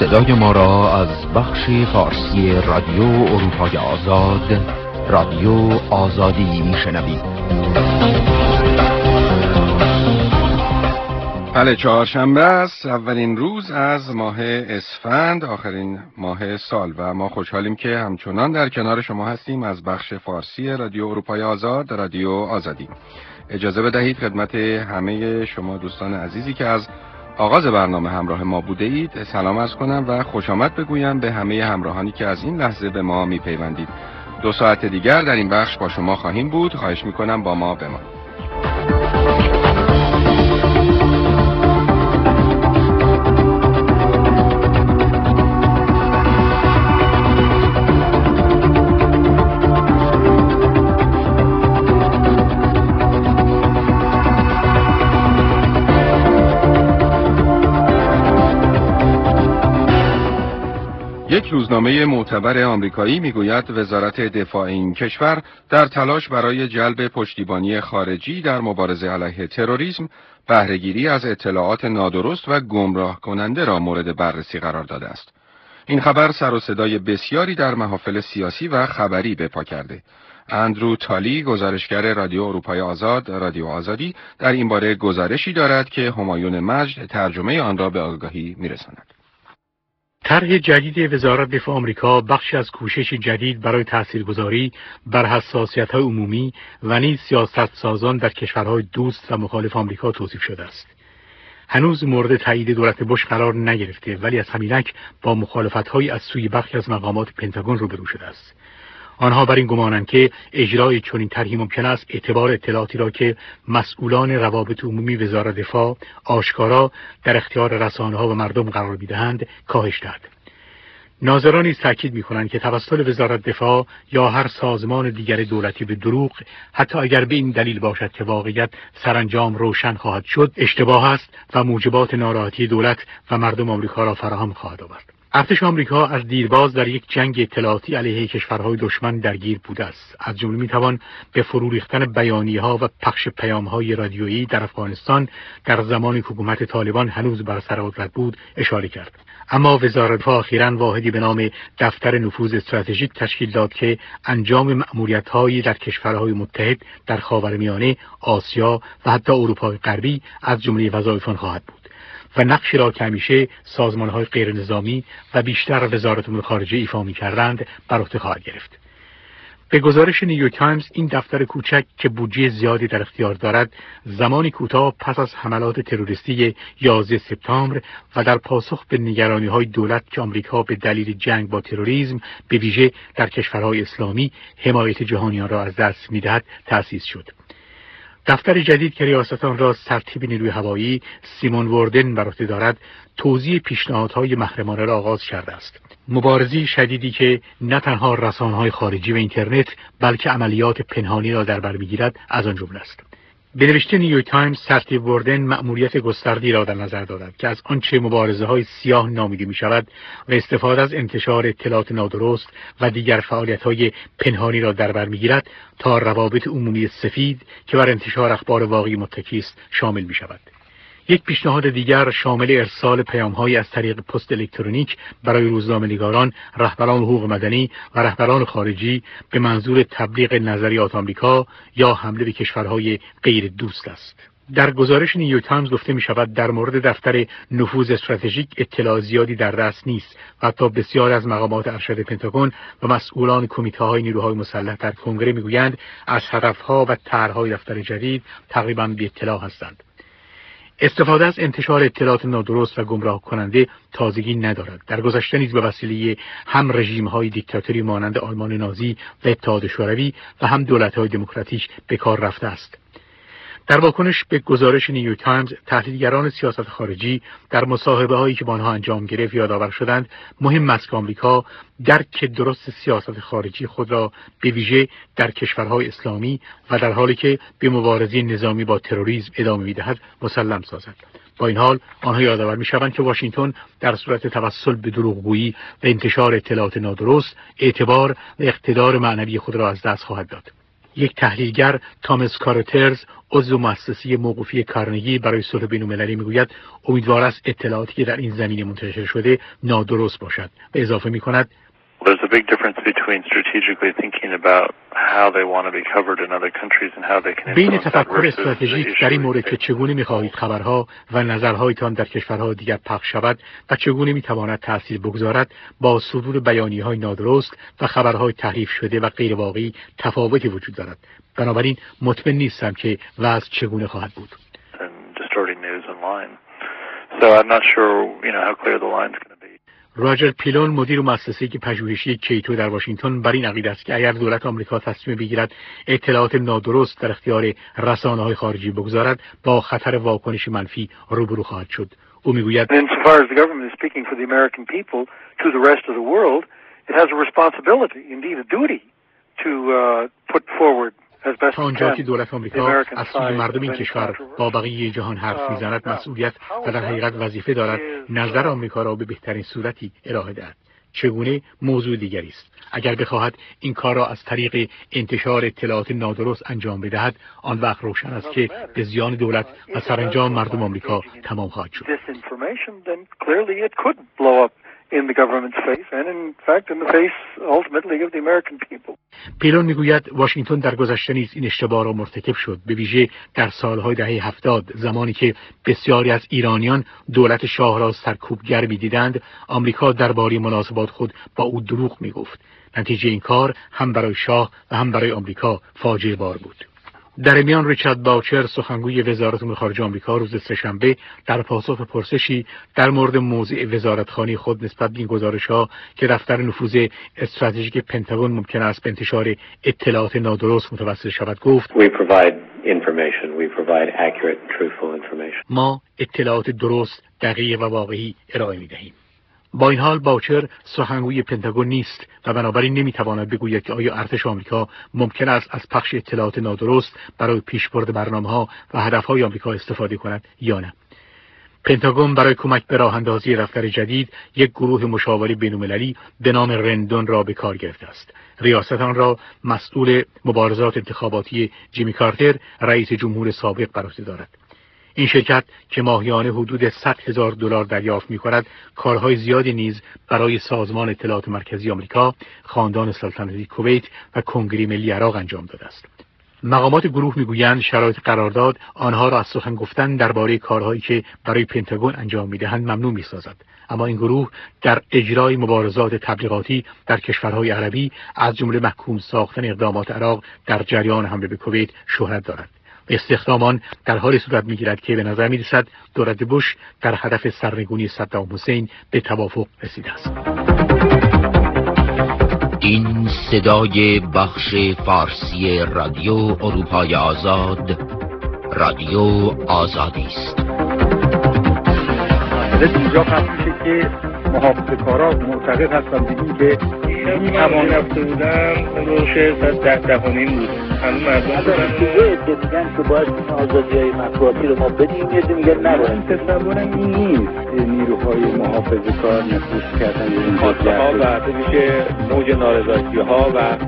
صدای ما را از بخش فارسی رادیو اروپای آزاد، رادیو آزادی میشنوید. بله، چهارشنبه است، اولین روز از ماه اسفند، آخرین ماه سال، و ما خوشحالیم که همچنان در کنار شما هستیم از بخش فارسی رادیو اروپای آزاد، رادیو آزادی. اجازه بدهید خدمت همه شما دوستان عزیزی که از آغاز برنامه همراه ما بوده اید سلام عرض کنم و خوش آمد بگویم به همه همراهانی که از این لحظه به ما میپیوندید. 2 ساعت دیگر در این بخش با شما خواهیم بود. خواهش میکنم با ما بمانید. یک روزنامه معتبر آمریکایی میگوید وزارت دفاع این کشور در تلاش برای جلب پشتیبانی خارجی در مبارزه علیه تروریسم، بهره‌گیری از اطلاعات نادرست و گمراه کننده را مورد بررسی قرار داده است. این خبر سر و صدای بسیاری در محافل سیاسی و خبری به پا کرده. اندرو تالی، گزارشگر رادیو اروپای آزاد، رادیو آزادی، در این باره گزارشی دارد که همایون مجد ترجمه آن را به آگاهی میرساند. طرح جدید وزارت دفاع آمریکا بخشی از کوشش جدید برای تاثیرگذاری بر حساسیت‌های عمومی و نیز سیاست‌سازان در کشورهای دوست و مخالف آمریکا توصیف شده است. هنوز مورد تایید دولت بوش قرار نگرفته، ولی از همینک با مخالفت‌هایی از سوی برخی از مقامات پنتاگون روبرو شده است. آنها بر این گمانند که اجرای چنین طرحی ممکن است اعتبار اطلاعاتی را که مسئولان روابط عمومی وزارت دفاع آشکارا در اختیار رسانه‌ها و مردم قرار می‌دهند کاهش دهد. ناظران نیز تاکید می‌کنند که توسط وزارت دفاع یا هر سازمان دیگر دولتی به دروغ، حتی اگر به این دلیل باشد که واقعیت سرانجام روشن خواهد شد، اشتباه است و موجبات ناراحتی دولت و مردم آمریکا را فراهم خواهد آورد. ارتش آمریکا از دیرباز در یک جنگ اطلاعاتی علیه کشورهای دشمن درگیر بوده است. از جمله میتوان به فرو ریختن بیانیه‌ها و پخش پیام‌های رادیویی در افغانستان در زمانی که حکومت طالبان هنوز بر سر قدرت بود اشاره کرد. اما وزارت دفاع اخیراً واحدی به نام دفتر نفوذ استراتژیک تشکیل داد که انجام مأموریت‌هایی در کشورهای متحد در خاورمیانه، آسیا و حتی اروپای غربی از جمله وظایف آن خواهد بود و نقشی را که همیشه سازمان‌های غیر نظامی و بیشتر وزارت امور خارجه ایفا می‌کردند بر عهده خواهد گرفت. به گزارش نیویورک تایمز، این دفتر کوچک که بودجه زیادی در اختیار دارد، زمانی کوتاه پس از حملات تروریستی 11 سپتامبر و در پاسخ به نگرانی‌های دولت که آمریکا به دلیل جنگ با تروریسم به ویژه در کشورهای اسلامی حمایت جهانیان را از دست می‌دهد تأسیس شد. دفتر جدید که ریاست آن را سرتیپ نیروی هوایی سیمون وردن بر عهده دارد، توزیع پیشنهادهای محرمانه را آغاز کرده است. مبارزی شدیدی که نه تنها رسانه‌های خارجی و اینترنت بلکه عملیات پنهانی را در بر می‌گیرد از آن جمله است. به نوشته نیویورک تایمز، سرتیپ وردن مأموریت گسترده‌ای را در نظر دارد که از آنچه مبارزه‌های سیاه نامیده می‌شود و استفاده از انتشار اطلاعات نادرست و دیگر فعالیت‌های پنهانی را در بر می‌گیرد تا روابط عمومی سفید که بر انتشار اخبار واقعی متکی است شامل می‌شود. یک پیشنهاد دیگر شامل ارسال پیام‌های از طریق پست الکترونیک برای روزنامه‌نگاران، رهبران حقوق مدنی و رهبران خارجی به منظور تبلیغ نظریات آمریکا یا حمله به کشورهای غیر دوست است. در گزارش نیویورک تایمز گفته می شود در مورد دفتر نفوذ استراتژیک اطلاع زیادی در دست نیست و حتی بسیار از مقامات ارشد پنتاگون و مسئولان کمیته‌های نیروهای مسلح در کنگره می‌گویند از هدف‌ها و طرح‌های دفتر جدید تقریباً بی اطلاع هستند. استفاده از انتشار اطلاعات نادرست و گمراه کننده تازگی ندارد. در گذشته نیز به وسیله هم رژیم‌های دیکتاتوری مانند آلمان نازی و اتحاد شوروی و هم دولت‌های دموکراتیک به کار رفته است. در واکنش به گزارش نیویورک تایمز، تحلیلگران سیاست خارجی در مصاحبه‌هایی که با آنها انجام گرفت یادآور شدند مهم است که آمریکا درک درست سیاست خارجی خود را به ویژه در کشورهای اسلامی و در حالی که به مبارزه نظامی با تروریسم ادامه می‌دهد مسلم سازد. با این حال آنها یادآور می‌شوند که واشنگتن در صورت توسل به دروغگویی و انتشار اطلاعات نادرست اعتبار و اقتدار معنوی خود را از دست خواهد داد. یک تحلیلگر تامس کارترز عضو مؤسسه موقوفی کارنگی برای صلح بین‌المللی میگوید امیدوار است اطلاعاتی که در این زمینه منتشر شده نادرست باشد و اضافه می‌کند There's a big difference between strategically thinking about how they want to be covered in other countries and how they can بین influence that تفکر versus the استراتژیک در این مورد issue. که چگونه می‌خواهید خبرها و نظرهایتان در کشورها دیگر پخش شود و چگونه می‌تواند تأثیر بگذارد با صدور بیانیه‌های نادرست و خبرهای تحریف شده و غیر واقعی تفاوتی وجود دارد. بنابراین مطمئن نیستم که وضع چگونه خواهد بود. And distorting news online. So I'm not sure, how clear the line's going to be. راجر پیلون مدیر مؤسسه پژوهشی کیتو در واشنگتن بر این عقیده است که اگر دولت آمریکا تصمیم بگیرد اطلاعات نادرست در اختیار رسانه‌های خارجی بگذارد با خطر واکنش منفی روبرو خواهد شد. او میگوید Insofar as the government is speaking for the American people to the rest of the world, it has a responsibility, indeed a duty, to put forward تا آنجا که دولت آمریکا از سوی مردم این کشور با بقیه جهان حرف میزند مسئولیت و در حقیقت وظیفه دارد نظر آمریکا را به بهترین صورتی ارائه دهد. چگونه موضوع دیگری است. اگر بخواهد این کار را از طریق انتشار اطلاعات نادرست انجام بدهد آن وقت روشن است که به زیان دولت و سرانجام مردم آمریکا تمام خواهد شد. in the government's face and in fact in the face ultimately of the American people. پیلون میگوید واشنگتن در گذشته نیز این اشتباه را مرتکب شد، به ویژه در سالهای دهه 70 زمانی که بسیاری از ایرانیان دولت شاه را سرکوبگر می‌دیدند. آمریکا درباره مناسبات خود با او دروغ میگفت. نتیجه این کار هم برای شاه و هم برای آمریکا فاجعه بار بود. در میان ریچارد باوچر سخنگوی وزارت امور خارجه آمریکا روز سه‌شنبه در پاسخ به پرسشی در مورد موضع وزارتخانه خود نسبت به این گزارش‌ها که دفتر نفوذ استراتژیک پنتاگون ممکن است به انتشار اطلاعات نادرست متوسل شود گفت ما اطلاعات درست، دقیق و واقعی ارائه می‌دهیم. با این حال باوچر سخنگوی پنتاگون نیست و بنابراین نمیتواند بگوید که آیا ارتش آمریکا ممکن است از پخش اطلاعات نادرست برای پیشبرد برنامه‌ها و هدف‌های آمریکا استفاده کند یا نه. پنتاگون برای کمک به راه‌اندازی دفتر جدید یک گروه مشاوره بین‌المللی به نام رندون را به کار گرفته است. ریاست آن را مسئول مبارزات انتخاباتی جیمی کارتر رئیس جمهور سابق بر عهده دارد. این شرکت که ماهیانه حدود $100,000 دریافت می‌کند، کارهای زیادی نیز برای سازمان اطلاعات مرکزی آمریکا، خاندان سلطنتی کویت و کنگره ملی عراق انجام داده است. مقامات گروه میگویند شرایط قرارداد آنها را از سخن گفتن درباره کارهایی که برای پنتاگون انجام می‌دهند ممنوع می‌سازد. اما این گروه در اجرای مبارزات تبلیغاتی در کشورهای عربی از جمله محکوم ساختن اقدامات عراق در جریان حمله به کویت شهرت دارد. استخدام آن در حال صورت می‌گیرد که به نظر می‌رسد دولت بوش در هدف سرنگونی صدام حسین به توافق رسیده است. این صدای بخش فارسی رادیو اروپای آزاد، رادیو آزادی است. اینجا خط میشه که محافظه‌کارا معتقد هستن بگیم که می‌توان رفته بودم روشه 10 بود. همون مردم دارن که میگن که باید آزادی‌های مطبوعاتی رو ما بدیم، یه میگن نباید. تصورم این نیست نیروهای محافظه‌کار نفوذ کردن این خواسته‌ها و میشه موج نارضایتی‌ها و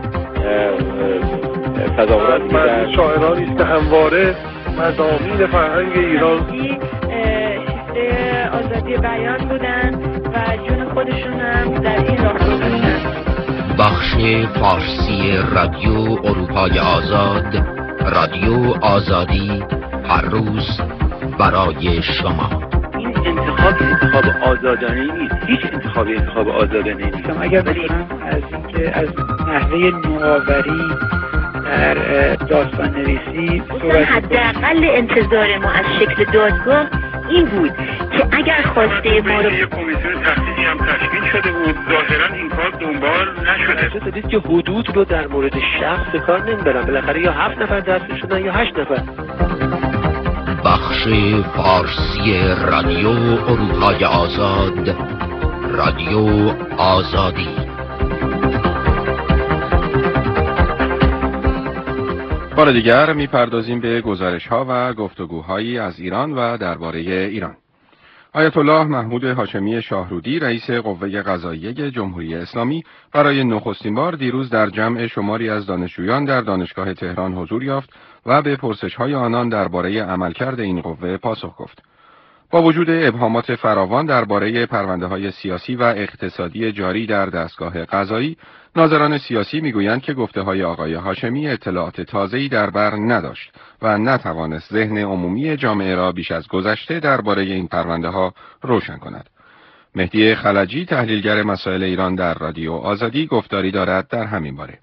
تظاهرات من شاعرانی است که همواره مضامین فرهنگ ایران شیفته آزادی بیان بودن و جون خودشون هم در این راه گذاشتن. بخش فارسی رادیو اروپای آزاد، رادیو آزادی، هر روز برای شما. این انتخاب آزادانه نیست. هیچ انتخاب آزادانه نیست. اگر بتونم از اینکه از نحوه نوآوری در داستان نویسی حداقل انتظار ما از شکل دادگاه این بود که اگر خواسته ما رو یک کمیسیون تحقیقی هم تشکیل شده بود، ظاهرا این کار دنبال نشده. شده که حدود رو در مورد شخص کار نمیبرن، بالاخره یا 7 نفر دست شدن یا 8 نفر. بخش فارسی رادیو اروپای آزاد، رادیو آزادی. بار دیگر میپردازیم به گزارش‌ها و گفتگوهایی از ایران و درباره ایران. آیت الله محمود هاشمی شاهرودی رئیس قوه قضاییه جمهوری اسلامی برای نخستین بار دیروز در جمع شماری از دانشجویان در دانشگاه تهران حضور یافت و به پرسش‌های آنان درباره عملکرد این قوه پاسخ گفت. با وجود ابهامات فراوان درباره پرونده‌های سیاسی و اقتصادی جاری در دستگاه قضایی، ناظران سیاسی میگویند که گفته‌های آقای هاشمی اطلاعات تازه‌ای در بر نداشت و نتوانست ذهن عمومی جامعه را بیش از گذشته درباره این پرونده‌ها روشن کند. مهدی خلجی، تحلیلگر مسائل ایران در رادیو آزادی، گفتاری دارد در همین باره.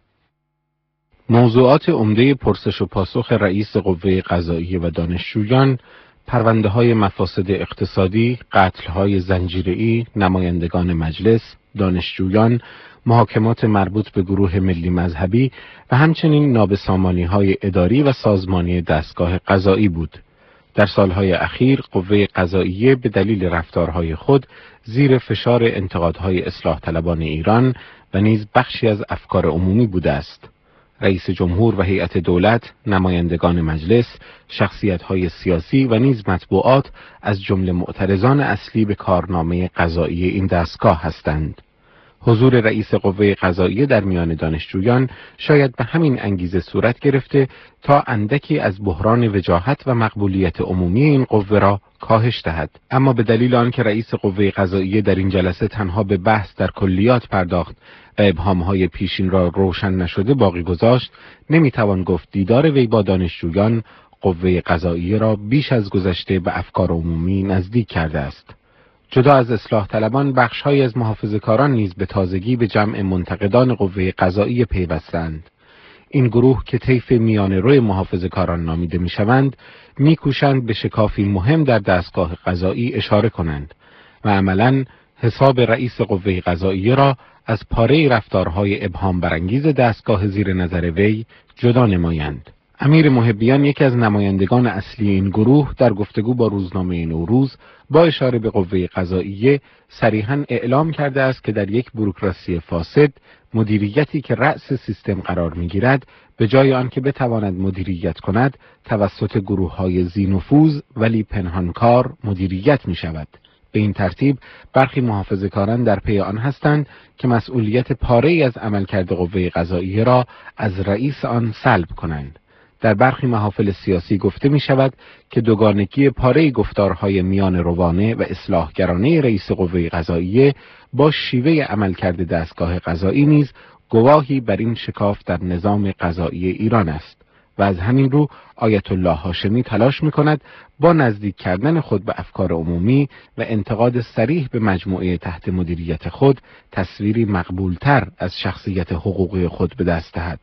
موضوعات عمده پرسش و پاسخ رئیس قوه قضاییه و دانشجویان، پرونده‌های مفاسد اقتصادی، قتل‌های زنجیره‌ای، نمایندگان مجلس، دانشجویان، محاکمات مربوط به گروه ملی مذهبی و همچنین نابسامانی‌های اداری و سازمانی دستگاه قضایی بود. در سالهای اخیر قوه قضاییه به دلیل رفتارهای خود زیر فشار انتقادهای اصلاح طلبان ایران و نیز بخشی از افکار عمومی بوده است. رئیس جمهور و هیئت دولت، نمایندگان مجلس، شخصیت‌های سیاسی و نیز مطبوعات از جمله معترضان اصلی به کارنامه قضایی این دستگاه هستند. حضور رئیس قوه قضاییه در میان دانشجویان شاید به همین انگیزه صورت گرفته تا اندکی از بحران وجاهت و مقبولیت عمومی این قوه را کاهش دهد. اما به دلیل آنکه رئیس قوه قضاییه در این جلسه تنها به بحث در کلیات پرداخت و ابهام‌های پیشین را روشن نشده باقی گذاشت، نمیتوان گفت دیدار وی با دانشجویان قوه قضاییه را بیش از گذشته به افکار عمومی نزدیک کرده است. جدا از اصلاح طلبان، بخش‌هایی از محافظه‌کاران نیز به تازگی به جمع منتقدان قوه قضاییه پیوستند. این گروه که طیف میانه‌رو محافظه‌کاران نامیده می‌شوند، می‌کوشند به شکافی مهم در دستگاه قضایی اشاره کنند و عملاً حساب رئیس قوه قضاییه را از پاره رفتارهای ابهام برانگیز دستگاه زیر نظر وی جدا نمایند. امیر محبیان، یکی از نمایندگان اصلی این گروه، در گفتگو با روزنامه نوروز با اشاره به قوه قضاییه صریحاً اعلام کرده است که در یک بوروکراسی فاسد، مدیریتی که رأس سیستم قرار می‌گیرد به جای آنکه بتواند مدیریت کند، توسط گروه‌های ذی‌نفوذ ولی پنهانکار مدیریت می‌شود. به این ترتیب برخی محافظه‌کاران در پی آن هستند که مسئولیت پاره‌ای از عملکرد قوه قضاییه را از رئیس آن سلب کنند. در برخی محافل سیاسی گفته می شود که دوگانگی پاره گفتارهای میان روانه و اصلاحگرانه رئیس قوه قضاییه با شیوه عملکرد دستگاه قضایی نیز گواهی بر این شکاف در نظام قضایی ایران است و از همین رو آیت الله هاشمی تلاش می کند با نزدیک کردن خود به افکار عمومی و انتقاد صریح به مجموعه تحت مدیریت خود تصویری مقبولتر از شخصیت حقوقی خود به دست دهد.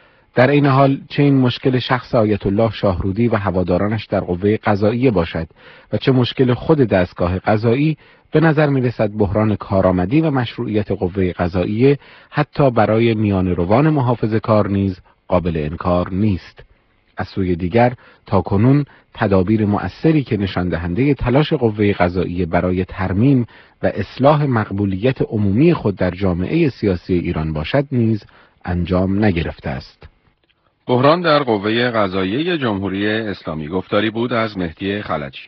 در این حال چه این مشکل شخص آیت الله شاهرودی و هوادارانش در قوه قضاییه باشد و چه مشکل خود دستگاه قضایی، به نظر می رسد بحران کارآمدی و مشروعیت قوه قضاییه حتی برای میان روان محافظه‌کار نیز قابل انکار نیست. از سوی دیگر تاکنون تدابیر مؤثری که نشان دهنده تلاش قوه قضاییه برای ترمیم و اصلاح مقبولیت عمومی خود در جامعه سیاسی ایران باشد نیز انجام نگرفته است. بحران در قوه قضاییه جمهوری اسلامی. گفتاری بود از مهدی خلجی.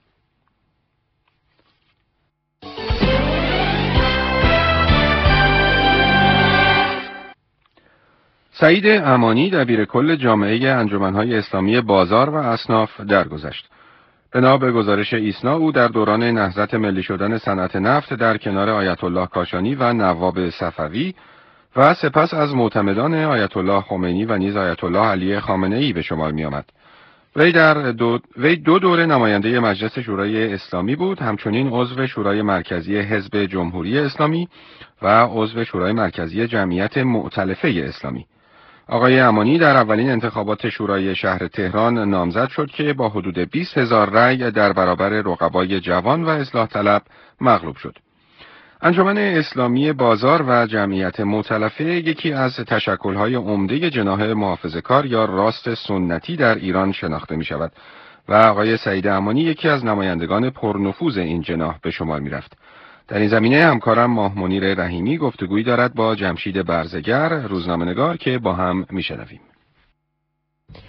سعید امانی، دبیر کل جامعه انجمن‌های اسلامی بازار و اصناف درگذشت. بنا به گزارش ایسنا، او در دوران نهضت ملی شدن صنعت نفت در کنار آیت الله کاشانی و نواب صفوی و سپس از معتمدان آیت الله خمینی و نیز آیت الله علی خامنه‌ای به شمار می آمد. وی دو دوره نماینده مجلس شورای اسلامی بود، همچنین عضو شورای مرکزی حزب جمهوری اسلامی و عضو شورای مرکزی جمعیت مؤتلفه اسلامی. آقای امانی در اولین انتخابات شورای شهر تهران نامزد شد که با حدود 20,000 رأی در برابر رقبای جوان و اصلاح طلب مغلوب شد. انجمن اسلامی بازار و جمعیت مؤتلفه یکی از تشکل‌های عمده جناح محافظه‌کار یا راست سنتی در ایران شناخته می شود و آقای سعید امانی یکی از نمایندگان پرنفوذ این جناح به شمار می رفت. در این زمینه همکارم ماه منیر رحیمی گفتگویی دارد با جمشید برزگر، روزنامه‌نگار، که با هم می‌شنویم.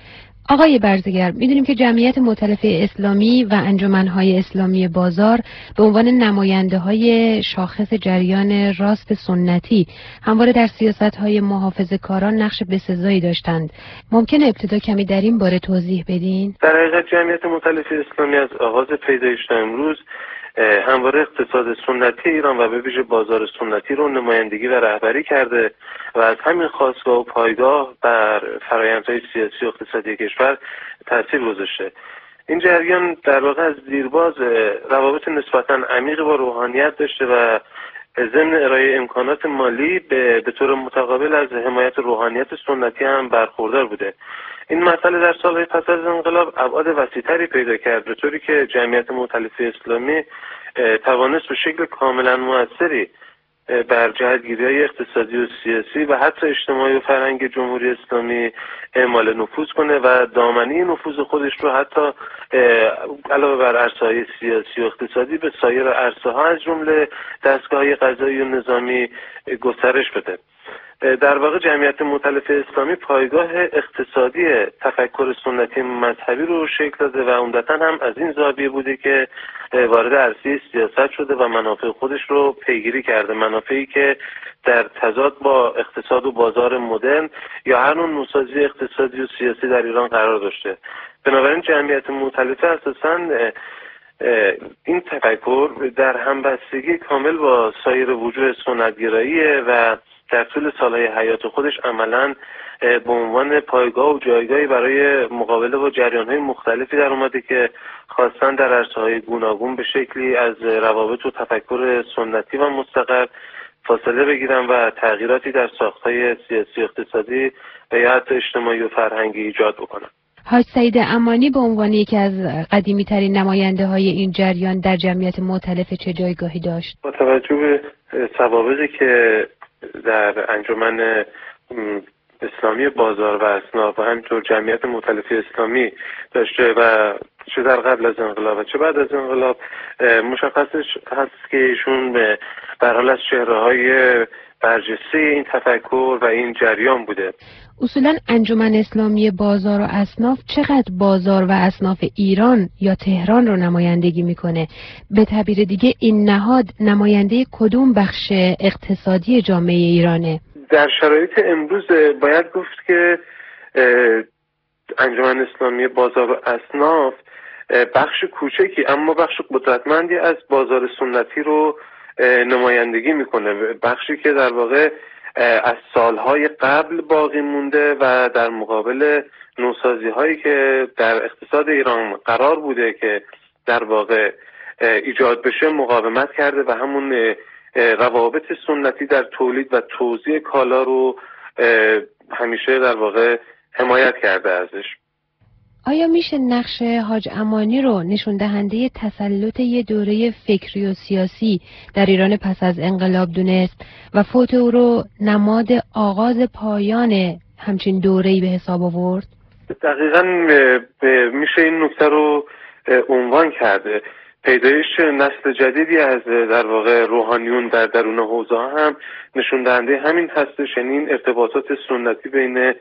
آقای برزگر، میدونیم که جمعیت مؤتلفه اسلامی و انجمنهای اسلامی بازار به عنوان نماینده‌های شاخص جریان راست سنتی همواره در سیاست‌های محافظه‌کاران نقش بسزایی داشتند. ممکنه ابتدا کمی در این باره توضیح بدین؟ در حقیقت جمعیت مؤتلفه اسلامی از آغاز پیدایش تا امروز همواره اقتصاد سنتی ایران و به ویژه بازار سنتی رو نمایندگی و رهبری کرده و از همین خاستگاه و پایگاه بر فرآیندهای سیاسی و اقتصادی کشور تاثیر گذاشته. این جریان در واقع از دیرباز روابط نسبتاً عمیق با روحانیت داشته و ضمن ارائه امکانات مالی به طور متقابل از حمایت روحانیت سنتی هم برخوردار بوده. این مسئله در سالهای پس از انقلاب ابعاد وسیع‌تری پیدا کرد، به طوری که جمعیت مؤتلفه اسلامی توانست به شکل کاملا مؤثری بر جهتگیری‌های اقتصادی و سیاسی و حتی اجتماعی و فرهنگی جمهوری اسلامی اعمال نفوذ کنه و دامنه نفوذ خودش رو حتی علاوه بر عرصه‌های سیاسی و اقتصادی به سایر عرصه‌ها از جمله دستگاه‌های قضایی و نظامی گسترش بده. در واقع جمعیت مؤتلفه اسلامی پایگاه اقتصادی تفکر سنتی مذهبی رو شکل داده و عمدتاً هم از این زاویه بوده که وارد عرصه سیاست شده و منافع خودش رو پیگیری کرده، منافعی که در تضاد با اقتصاد و بازار مدرن یا هر نوع نوسازی اقتصادی و سیاسی در ایران قرار داشته. بنابراین جمعیت مؤتلفه اساساً این تفکر در همبستگی کامل با سایر وجوه سنت‌گراییه و در طول سالهای حیات خودش عملاً به عنوان پایگاه و جایگاهی برای مقابله با جریان‌های مختلفی در اومده که خواستن در عرصه‌های گوناگون به شکلی از روابط و تفکر سنتی و مستقر فاصله بگیرن و تغییراتی در ساخت‌های سیاسی و اقتصادی و یا حتی اجتماعی و فرهنگی ایجاد بکنن. حاج سعید امانی به عنوان یکی از قدیمی‌ترین نماینده‌های این جریان در جمعیت مؤتلفه چه جایگاهی داشت؟ با توجه به سوابقی که در انجمن اسلامی بازار و اصناف و همینطور جمعیت مؤتلفه اسلامی داشته و چه در قبل از انقلاب و چه بعد از انقلاب مشخص هست که ایشون به هر حال از چهره‌های برجسته این تفکر و این جریان بوده. اصولا انجمن اسلامی بازار و اصناف چقدر بازار و اصناف ایران یا تهران رو نمایندگی میکنه؟ به تعبیر دیگه این نهاد نماینده کدوم بخش اقتصادی جامعه ایرانه؟ در شرایط امروز باید گفت که انجمن اسلامی بازار و اصناف بخش کوچکی اما بخش قدرتمندی از بازار سنتی رو نمایندگی میکنه، بخشی که در واقع از سالهای قبل باقی مونده و در مقابل نوسازی هایی که در اقتصاد ایران قرار بوده که در واقع ایجاد بشه مقاومت کرده و همون روابط سنتی در تولید و توزیع کالا رو همیشه در واقع حمایت کرده ازش. آیا میشه نقش حاج امانی رو نشون دهنده تسلط یه دوره فکری و سیاسی در ایران پس از انقلاب دونست و فوت او رو نماد آغاز پایان همچین دوره‌ای به حساب آورد؟ دقیقاً میشه این نکته رو عنوان کرده. پیدایش نسل جدیدی از در واقع روحانیون در درون حوزه هم نشون دهنده همین هستش، یعنی این ارتباطات سنتی بین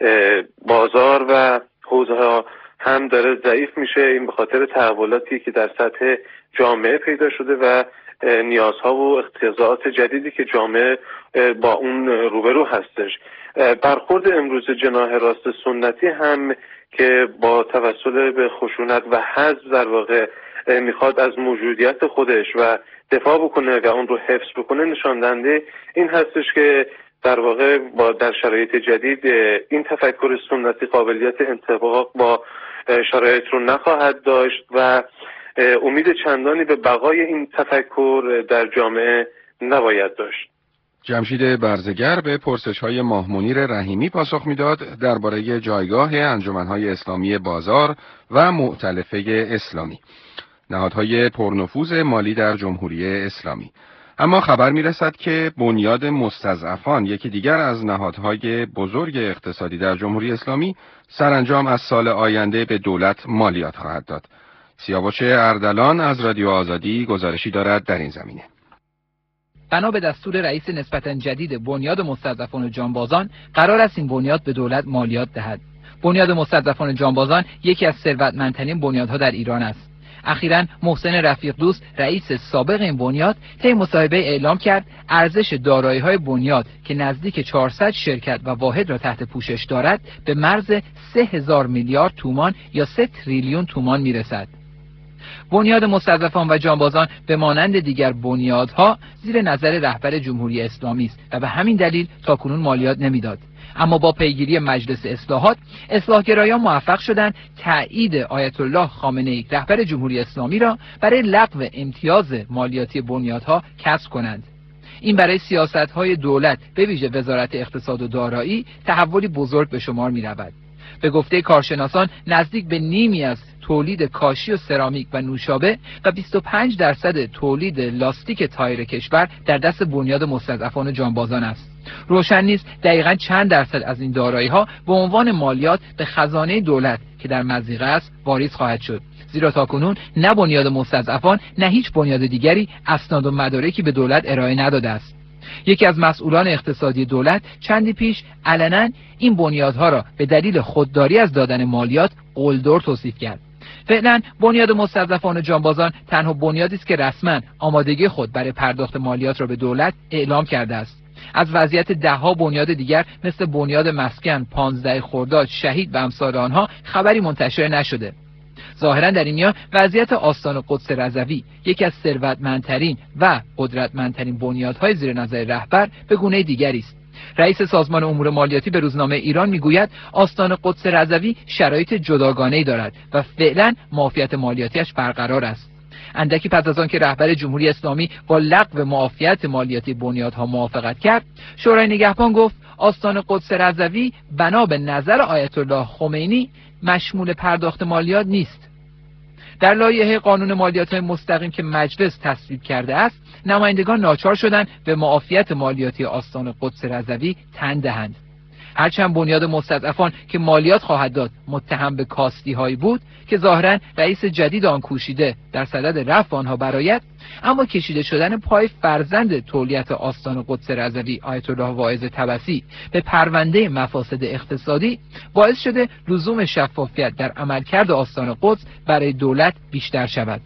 بازار و حوزه ها هم داره ضعیف میشه. این به خاطر تحولاتی که در سطح جامعه پیدا شده و نیازها و اقتضاعات جدیدی که جامعه با اون روبرو هستش. برخورد امروز جناح راست سنتی هم که با توسل به خشونت و حذف در واقع میخواد از موجودیت خودش و دفاع بکنه و اون رو حفظ بکنه، نشان دهنده این هستش که در واقع در شرایط جدید این تفکر سنتی قابلیت انطباق با شرایط رو نخواهد داشت و امید چندانی به بقای این تفکر در جامعه نباید داشت. جمشید برزگر به پرسش‌های ماه منیر رحیمی پاسخ میداد درباره جایگاه انجمن‌های اسلامی بازار و مؤتلفه اسلامی، نهادهای پرنفوذ مالی در جمهوری اسلامی. اما خبر میرسد که بنیاد مستضعفان، یکی دیگر از نهادهای بزرگ اقتصادی در جمهوری اسلامی، سرانجام از سال آینده به دولت مالیات خواهد داد. سیاوش اردلان از رادیو آزادی گزارشی دارد در این زمینه. بنا به دستور رئیس نسبتاً جدید بنیاد مستضعفان و جانبازان، قرار است این بنیاد به دولت مالیات دهد. بنیاد مستضعفان جانبازان یکی از ثروتمندترین بنیادها در ایران است. اخیراً محسن رفیق دوست رئیس سابق این بنیاد طی مصاحبه اعلام کرد ارزش دارایی‌های بنیاد که نزدیک 400 شرکت و واحد را تحت پوشش دارد به مرز 3000 میلیارد تومان یا 3 تریلیون تومان میرسد. بنیاد مستضعفان و جانبازان به مانند دیگر بنیادها زیر نظر رهبر جمهوری اسلامی است و به همین دلیل تاکنون مالیات نمیداد. اما با پیگیری مجلس اصلاحات، اصلاحگرایان موفق شدند تایید آیت الله خامنه‌ای رهبر جمهوری اسلامی را برای لغو امتیاز مالیاتی بنیادها کسب کنند. این برای سیاست‌های دولت به ویژه وزارت اقتصاد و دارایی تحولی بزرگ به شمار می‌رود. به گفته کارشناسان نزدیک به نیمی از تولید کاشی و سرامیک و نوشابه و 25% تولید لاستیک تایر کشور در دست بنیاد مستضعفان و جانبازان است. روشن نیست دقیقاً چند درصد از این دارایی‌ها به عنوان مالیات به خزانه دولت که در مضیقه است واریز خواهد شد، زیرا تاکنون نه بنیاد مستضعفان نه هیچ بنیاد دیگری اسناد و مدارکی به دولت ارائه نداده است. یکی از مسئولان اقتصادی دولت چندی پیش علنا این بنیادها را به دلیل خودداری از دادن مالیات قلدر توصیف کرد. فعلا بنیاد مستضعفان و جانبازان تنها بنیادی است که رسما آمادگی خود برای پرداخت مالیات را به دولت اعلام کرده است. از وضعیت ده‌ها بنیاد دیگر مثل بنیاد مسکن، 15 خرداد، شهید و امثال آنها خبری منتشر نشده. ظاهرا در این میان وضعیت آستان قدس رضوی، یکی از ثروتمندترین و قدرتمندترین بنیادهای زیر نظر رهبر، به گونه دیگری است. رئیس سازمان امور مالیاتی به روزنامه ایران میگوید آستان قدس رضوی شرایط جداگانه‌ای دارد و فعلا معافیت مالیاتیش برقرار است. اندکی پس از آن که رهبر جمهوری اسلامی با لغو معافیت مالیاتی بنیادها موافقت کرد، شورای نگهبان گفت آستان قدس رضوی بنا به نظر آیت الله خمینی مشمول پرداخت مالیات نیست. در لایحه قانون مالیات‌های مستقیم که مجلس تصویب کرده است، نمایندگان ناچار شدند به معافیت مالیاتی آستان قدس رضوی تن دهند. هرچند بنیاد مستضعفان که مالیات خواهد داد متهم به کاستی‌هایی بود که ظاهراً رئیس جدید آن کوشیده در صدد رفع آنها برآید، اما کشیده شدن پای فرزند تولیت آستان قدس رضوی آیت الله واعظ طبسی به پرونده مفاسد اقتصادی باعث شده لزوم شفافیت در عملکرد آستان قدس برای دولت بیشتر شود.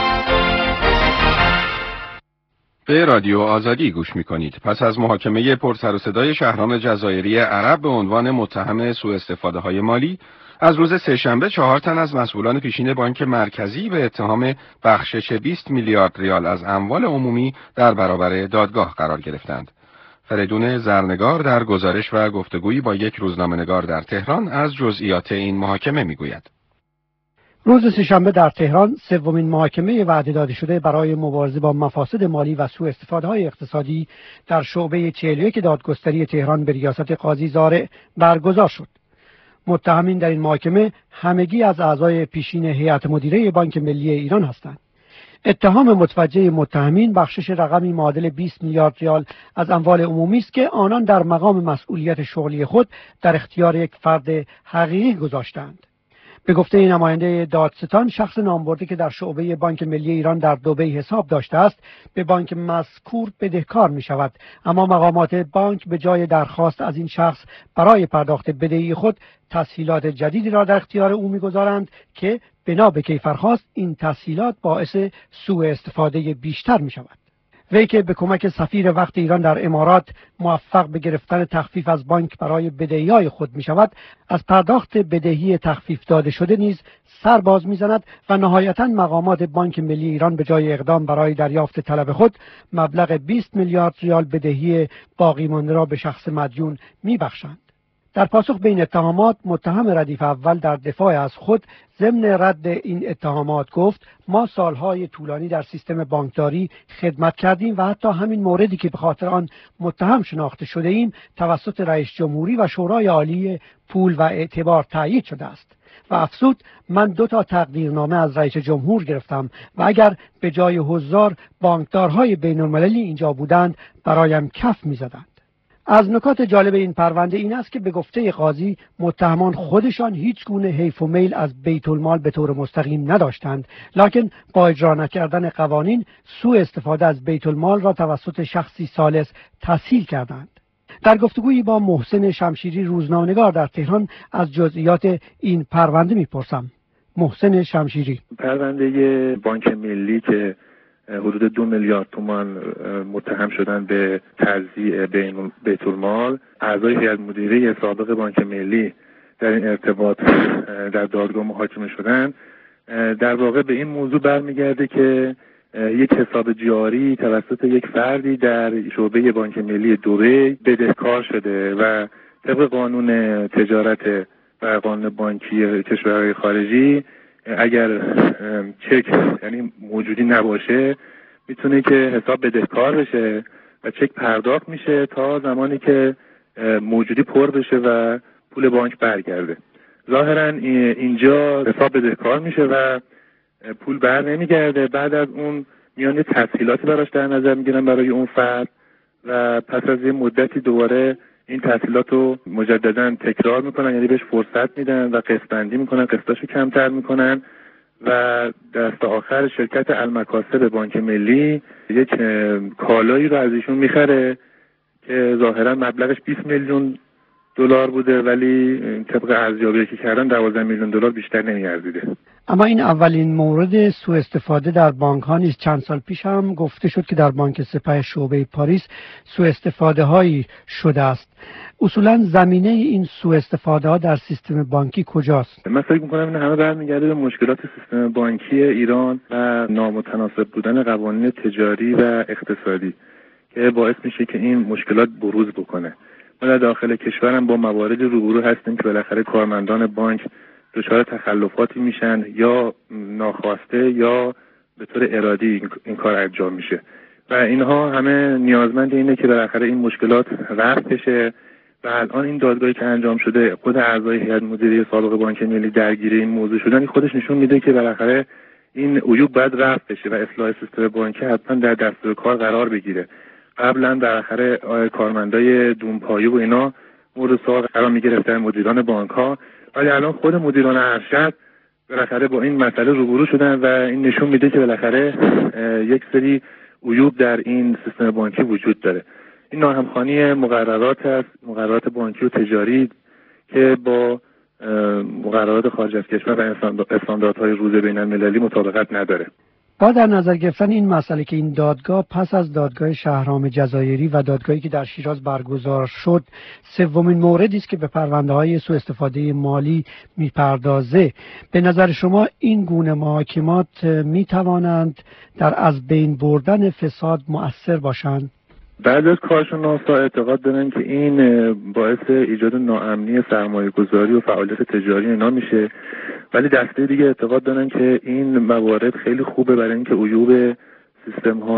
به رادیو آزادی گوش می‌کنید. پس از محاکمه پرسر و صدای شهرام جزایری عرب به عنوان متهم سوء استفاده‌های مالی، از روز سه‌شنبه 4 تن از مسئولان پیشین بانک مرکزی به اتهام بخشش 20 میلیارد ریال از اموال عمومی در برابر دادگاه قرار گرفتند. فریدون زرنگار در گزارش و گفتگویی با یک روزنامه‌نگار در تهران از جزئیات این محاکمه می‌گوید. روز سه‌شنبه در تهران سومین محاکمه وعده داده شده برای مبارزه با مفاسد مالی و سوء استفاده‌های اقتصادی در شعبه 41 دادگستری تهران به ریاست قاضی زارع برگزار شد. متهمین در این محاکمه همگی از اعضای پیشین هیئت مدیره بانک ملی ایران هستند. اتهام متوجه متهمین بخشش رقمی معادل 20 میلیارد ریال از اموال عمومی است که آنان در مقام مسئولیت شغلی خود در اختیار یک فرد حقیقی گذاشتند. به گفته نماینده دادستان، شخص نامبرده که در شعبه بانک ملی ایران در دبی حساب داشته است به بانک مذکور بدهکار می شود، اما مقامات بانک به جای درخواست از این شخص برای پرداخت بدهی خود تسهیلات جدیدی را در اختیار او می گذارند که بنا به کیفرخواست این تسهیلات باعث سوء استفاده بیشتر می شود. وی که به کمک سفیر وقت ایران در امارات موفق به گرفتن تخفیف از بانک برای بدهی‌های خود می شود، از پرداخت بدهی تخفیف داده شده نیز سر باز می زند و نهایتاً مقامات بانک ملی ایران به جای اقدام برای دریافت طلب خود مبلغ 20 میلیارد ریال بدهی باقی مانده را به شخص مدیون می بخشند. در پاسخ به این اتهامات، متهم ردیف اول در دفاع از خود ضمن رد این اتهامات گفت: ما سالهای طولانی در سیستم بانکداری خدمت کردیم و حتی همین موردی که به خاطر آن متهم شناخته شده ایم توسط رئیس جمهوری و شورای عالی پول و اعتبار تایید شده است. و افزود: من 2 تقدیرنامه از رئیس جمهور گرفتم و اگر به جای حضار بانکدارهای بین‌المللی اینجا بودند برایم کف می‌زدند. از نکات جالب این پرونده این است که به گفته قاضی متهمان خودشان هیچ گونه حیف و میل از بیت المال به طور مستقیم نداشتند، لکن با اجرا نکردن قوانین سوء استفاده از بیت المال را توسط شخصی ثالث تسهیل کردند. در گفتگویی با محسن شمشیری روزنامه‌نگار در تهران از جزئیات این پرونده میپرسم. محسن شمشیری: پرونده بانک ملی که حدود 2 میلیارد تومان متهم شدن به تضییع بیت المال، اعضای هیئت مدیره سابق بانک ملی در این ارتباط در دادگاه محاکمه شدن، در واقع به این موضوع برمیگرده که یک حساب جاری توسط یک فردی در شعبه بانک ملی دبی بدهکار شده و طبق قانون تجارت و قانون بانکی کشورهای خارجی اگر چک یعنی موجودی نباشه میتونه که حساب بدهکار بشه و چک پرداخت میشه تا زمانی که موجودی پر بشه و پول بانک برگرده. ظاهرا اینجا حساب بدهکار میشه و پول بر نمیگرده. بعد از اون میان تسهیلاتی براش در نظر میگیرن برای اون فرد و پس از یه مدتی دوباره این تسهیلات رو مجددا تکرار میکنن، یعنی بهش فرصت میدن و قسط‌بندی میکنن، قسطاشو کمتر میکنن و دست آخر شرکت المکاسب بانک ملی یک کالایی رو از ایشون میخره که ظاهرا مبلغش 20 میلیون دلار بوده، ولی طبق ارزیابی که کردن 12 میلیون دلار بیشتر نمیارزیده. اما این اولین مورد سوء استفاده در بانک ها نیست. چند سال پیش هم گفته شد که در بانک سپه شعبه پاریس سوء استفاده هایی شده است. اصولا زمینه این سوء استفاده ها در سیستم بانکی کجاست؟ من فکر می‌کنم این همه برمیگرده به مشکلات سیستم بانکی ایران و نامتناسب بودن قوانین تجاری و اقتصادی که باعث میشه که این مشکلات بروز بکنه. ما در داخل کشورم با موارد روبرو هستیم که بالاخره کارمندان بانک دچار تخلفاتی میشن یا ناخواسته یا به طور ارادی این کار انجام میشه و اینها همه نیازمند اینه که بالاخره این مشکلات رفع بشه و الان این دادگاهی که انجام شده خود اعضای هیئت مدیره سابق بانک ملی درگیر این موضوع شدن، خودش نشون میده که بالاخره این عیوب باید رفع بشه و اصلاح سیستم بانکی حتما در دستور کار قرار بگیره. قبلا بالاخره کارمندای دونپایه و اینا مورد سوال قرار میگرفتن مدیران بانک ها، ولی الان خود مدیران ارشد بالاخره با این مسئله روبرو شدن و این نشون میده که بالاخره یک سری عیوب در این سیستم بانکی وجود داره. این ناهمخوانی مقررات است، مقررات بانکی و تجاری که با مقررات خارج از کشور و استانداردهای روز بین المللی مطابقت نداره. با در نظر گرفتن این مسئله که این دادگاه پس از دادگاه شهرام جزایری و دادگاهی که در شیراز برگزار شد سومین موردی است که به پرونده‌های سوء استفاده مالی میپردازه، به نظر شما این گونه محاکمات میتوانند در از بین بردن فساد مؤثر باشند؟ بعد از کارشناسا اعتقاد دارن که این باعث ایجاد ناامنی سرمایه‌گذاری و فعالیت تجاری اینا میشه، ولی دسته دیگه اعتقاد دارن که این موارد خیلی خوبه برای اینکه عیوب سیستم ها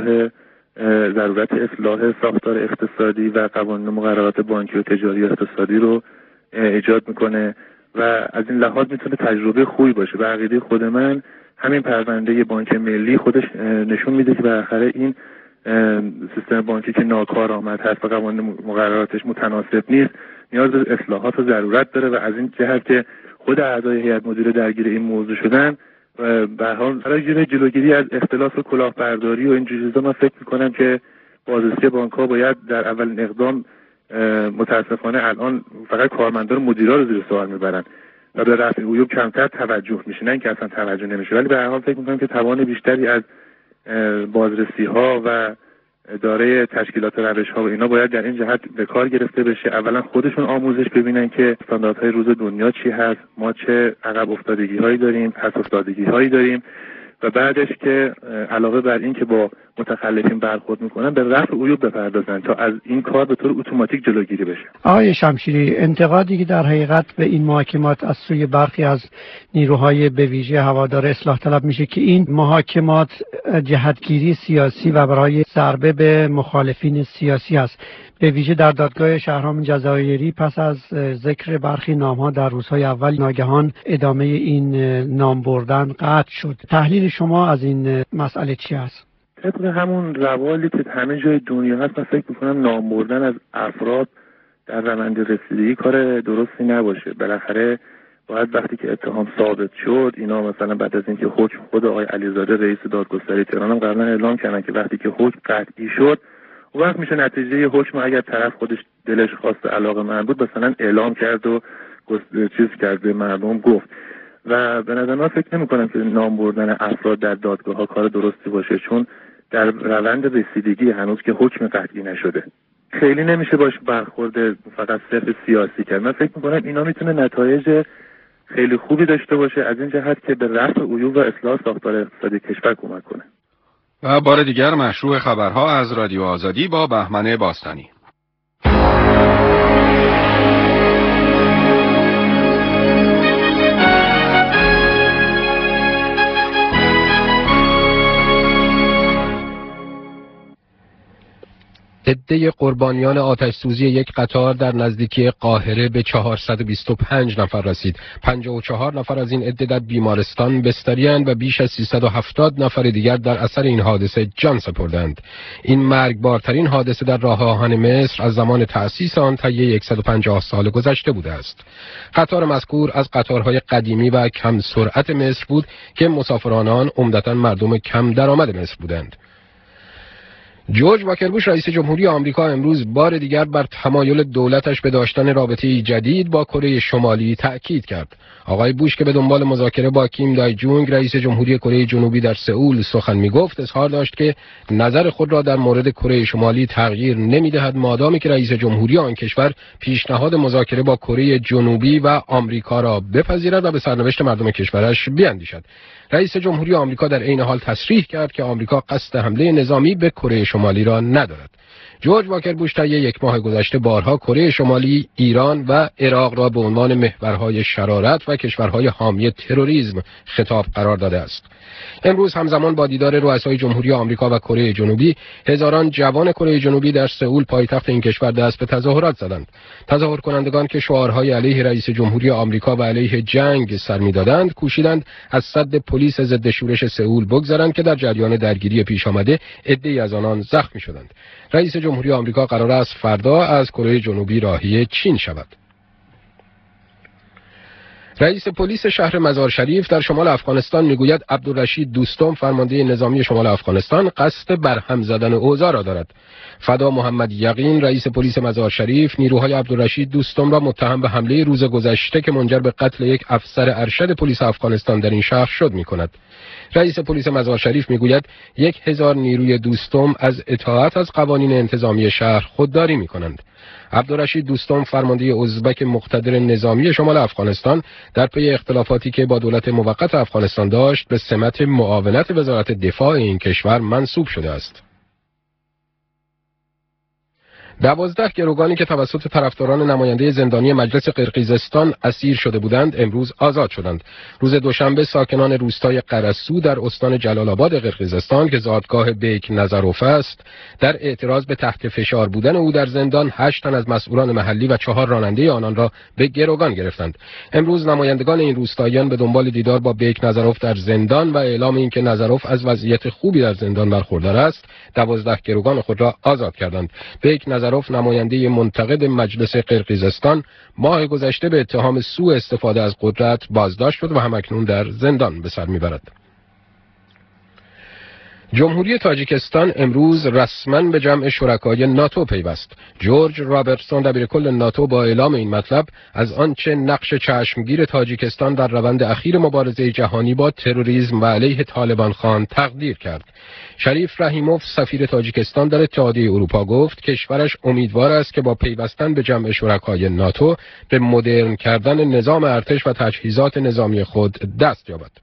ضرورت اصلاح ساختار اقتصادی و قوانین مقررات بانکی و تجاری اقتصادی رو ایجاد میکنه و از این لحاظ میتونه تجربه خوبی باشه. و عقیده خود من همین پرونده بانک ملی خودش نشون میده که بالاخره این سیستم بانکی که ناکارآمد هست و قوانین مقرراتش متناسب نیست نیاز به اصلاحات و ضرورت داره و از این جهت که خود اعضای هیئت مدیره درگیر این موضوع شدن و به هر حال برای جلوگیری از اختلاس و کلاهبرداری و این چیزا من فکر می‌کنم که بازرسی بانک‌ها باید در اولین اقدام متاسفانه الان فقط کارمندان و مدیرا رو زیر سوال میبرن و به رفع عیوب کمتر توجه میشه، نه اینکه اصلا توجه نمیشه، ولی به هر حال فکر می‌کنم که توان بیشتری از بازرسی‌ها و اداره تشکیلات روش‌ها و اینا باید در این جهت به کار گرفته بشه. اولا خودشون آموزش ببینن که استانداردهای روز دنیا چی هست، ما چه عقب افتادگی‌هایی داریم، پس افتادگی‌هایی داریم و بعدش که علاوه بر این که با متخلفین برخورد میکنن به رفع عیوب بپردازن تا از این کار به طور اتوماتیک جلوگیری بشه. آقای شمشیری، انتقادی که در حقیقت به این محاکمات از سوی برخی از نیروهای به ویژه هوادار اصلاح طلب میشه که این محاکمات جهتگیری سیاسی و برای ضربه به مخالفین سیاسی است. به ویژه در دادگاه شهرام جزایری پس از ذکر برخی نام‌ها در روزهای اول ناگهان ادامه این نام بردن قطع شد. تحلیل شما از این مسئله چی است؟ طبق همون روالی که همه جای دنیا هست، من فکر می‌کنم نام بردن از افراد در روند رسیدگی کار درستی نباشه. بالاخره باید وقتی که اتهام ثابت شد، اینا مثلا بعد از اینکه حکم خود آقای علیزاده رئیس دادگستری تهران هم قبلا اعلام کردن که وقتی که حکم قطعی شد اون وقت میشه نتیجه حکم اگر طرف خودش دلش خواست علاقه‌مند بود مثلا اعلام کرد و چیز کرد به مردم گفت. و به نظر من فکر نمی‌کنم که نام بردن افراد در دادگاه‌ها کار درستی باشه، چون در روند رسیدگی هنوز که حکم قطعی نشده خیلی نمیشه باش برخورد فقط صرف سیاسی کرد. من فکر می‌کنم اینا میتونه نتایج خیلی خوبی داشته باشه از این جهت که به رفع عیوب و اصلاح ساختار اقتصادی کشور کمک کنه. و بار دیگر مشروع خبرها از رادیو آزادی با بهمن باستانی. عده قربانیان آتش‌سوزی یک قطار در نزدیکی قاهره به 425 نفر رسید. 54 نفر از این عده در بیمارستان بستری‌اند و بیش از 370 نفر دیگر در اثر این حادثه جان سپردند. این مرگبارترین حادثه در راه آهن مصر از زمان تأسیس آن طی 150 سال گذشته بوده است. قطار مذکور از قطارهای قدیمی و کم سرعت مصر بود که مسافران آن عمدتاً مردم کم درآمد مصر بودند. جورج واکر بوش رئیس جمهوری آمریکا امروز بار دیگر بر تمایل دولتش به داشتن رابطه‌ای جدید با کره شمالی تأکید کرد. آقای بوش که به دنبال مذاکره با کیم دای جونگ رئیس جمهوری کره جنوبی در سئول سخن می‌گفت، اظهار داشت که نظر خود را در مورد کره شمالی تغییر نمی‌دهد مادامی که رئیس جمهوری آن کشور پیشنهاد مذاکره با کره جنوبی و آمریکا را بپذیرد و به سرنوشت مردم کشورش بیاندیشد. رئیس جمهوری آمریکا در عین حال تصریح کرد که آمریکا قصد حمله نظامی به کره شمالی را ندارد. جورج واکر بوش طی یک ماه گذشته بارها کره شمالی، ایران و عراق را به عنوان محورهای شرارت و کشورهای حامی تروریسم خطاب قرار داده است. امروز همزمان با دیدار رؤسای جمهوری آمریکا و کره جنوبی، هزاران جوان کره جنوبی در سئول پایتخت این کشور دست به تظاهرات زدند. تظاهر کنندگان که شعارهای علیه رئیس جمهوری آمریکا و علیه جنگ سر می‌دادند، کوشیدند از سد پلیس ضد شورش سئول بگذرند که در جریان درگیری پیش آمده عده‌ای از آنان زخمی شدند. رئیس جمهوری آمریکا قرار است فردا از کره جنوبی راهی چین شود. رئیس پلیس شهر مزار شریف در شمال افغانستان میگوید عبدالرشید دوستم فرمانده نظامی شمال افغانستان قصد برهم زدن اوضاع را دارد. فدا محمد یقین رئیس پلیس مزار شریف نیروهای عبدالرشید دوستم را متهم به حمله روز گذشته که منجر به قتل یک افسر ارشد پلیس افغانستان در این شهر شد میکند. رئیس پلیس مزار شریف میگوید 1000 نیروی دوستم از اطاعت از قوانین انتظامی شهر خودداری میکنند. عبدالرشید دوستم فرمانده ازبک مقتدر نظامی شمال افغانستان در پی اختلافاتی که با دولت موقت افغانستان داشت به سمت معاونت وزارت دفاع این کشور منصوب شده است. 12 گروگانی که توسط طرفداران نماینده زندانی مجلس قرقیزستان اسیر شده بودند امروز آزاد شدند. روز دوشنبه ساکنان روستای قرسو در استان جلال آباد قرقیزستان که زادگاه بیک نظروف است در اعتراض به تحت فشار بودن او در زندان 8 تن از مسئولان محلی و 4 راننده آنان را به گروگان گرفتند. امروز نمایندگان این روستاییان به دنبال دیدار با بیک نظروف در زندان و اعلام اینکه نظروف از وضعیت خوبی در زندان برخوردار است 12 گروگان خود را آزاد کردند. بیک نظروف نماینده منتقد مجلس قرقیزستان ماه گذشته به اتهام سوء استفاده از قدرت بازداشت شد و همکنون در زندان به سر میبرد. جمهوری تاجیکستان امروز رسما به جمع شرکای ناتو پیوست. جورج رابرتسون دبیرکل ناتو با اعلام این مطلب از آنچه نقش چشمگیر تاجیکستان در روند اخیر مبارزه جهانی با تروریسم و علیه طالبان خان تقدیر کرد. شریف رحیموف سفیر تاجیکستان در اتحادیه اروپا گفت کشورش امیدوار است که با پیوستن به جمع شرکای ناتو به مدرن کردن نظام ارتش و تجهیزات نظامی خود دست یابد.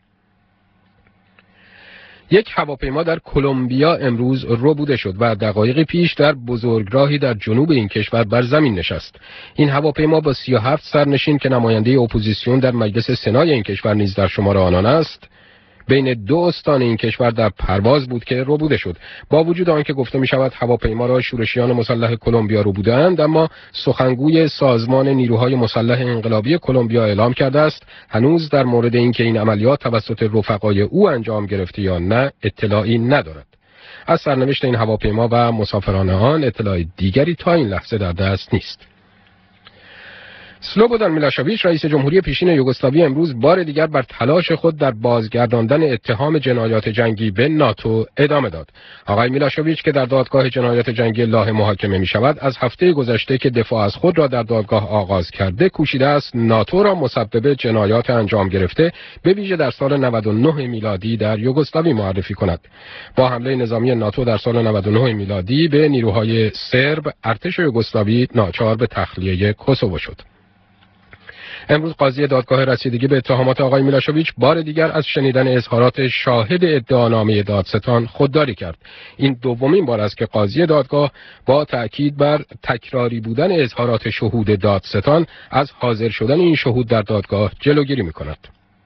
یک هواپیما در کلمبیا امروز ربوده شد و دقایقی پیش در بزرگراهی در جنوب این کشور بر زمین نشست. این هواپیما با 37 سرنشین که نماینده اپوزیسیون در مجلس سنای این کشور نیز در شمار آنان است، بین 2 استان این کشور در پرواز بود که ربوده شد. با وجود آنکه گفته می شود هواپیما را شورشیان مسلح کلمبیا ربودند، اما سخنگوی سازمان نیروهای مسلح انقلابی کلمبیا اعلام کرده است هنوز در مورد اینکه این عملیات توسط رفقای او انجام گرفته یا نه اطلاعی ندارد. از سرنوشت این هواپیما و مسافران آن اطلاع دیگری تا این لحظه در دست نیست. سلوبودان میلاشویچ رئیس جمهوری پیشین یوگسلاوی امروز بار دیگر بر تلاش خود در بازگرداندن اتهام جنایات جنگی به ناتو ادامه داد. آقای میلاشویچ که در دادگاه جنایات جنگی لاهه محاکمه می شود، از هفته گذشته که دفاع از خود را در دادگاه آغاز کرده کوشیده است ناتو را مسبب جنایات انجام گرفته به ویژه در سال 99 میلادی در یوگسلاوی معرفی کند. با حمله نظامی ناتو در سال 99 میلادی به نیروهای سرب، ارتش یوگسلاوی ناچار به تخلیه کوسوو شد. امروز قاضی دادگاه رسیدگی به اتهامات آقای میلاشویچ بار دیگر از شنیدن اظهارات شاهد ادعانامه دادستان خودداری کرد. این دومین بار است که قاضی دادگاه با تأکید بر تکراری بودن اظهارات شهود دادستان از حاضر شدن این شهود در دادگاه جلوگیری می‌کند.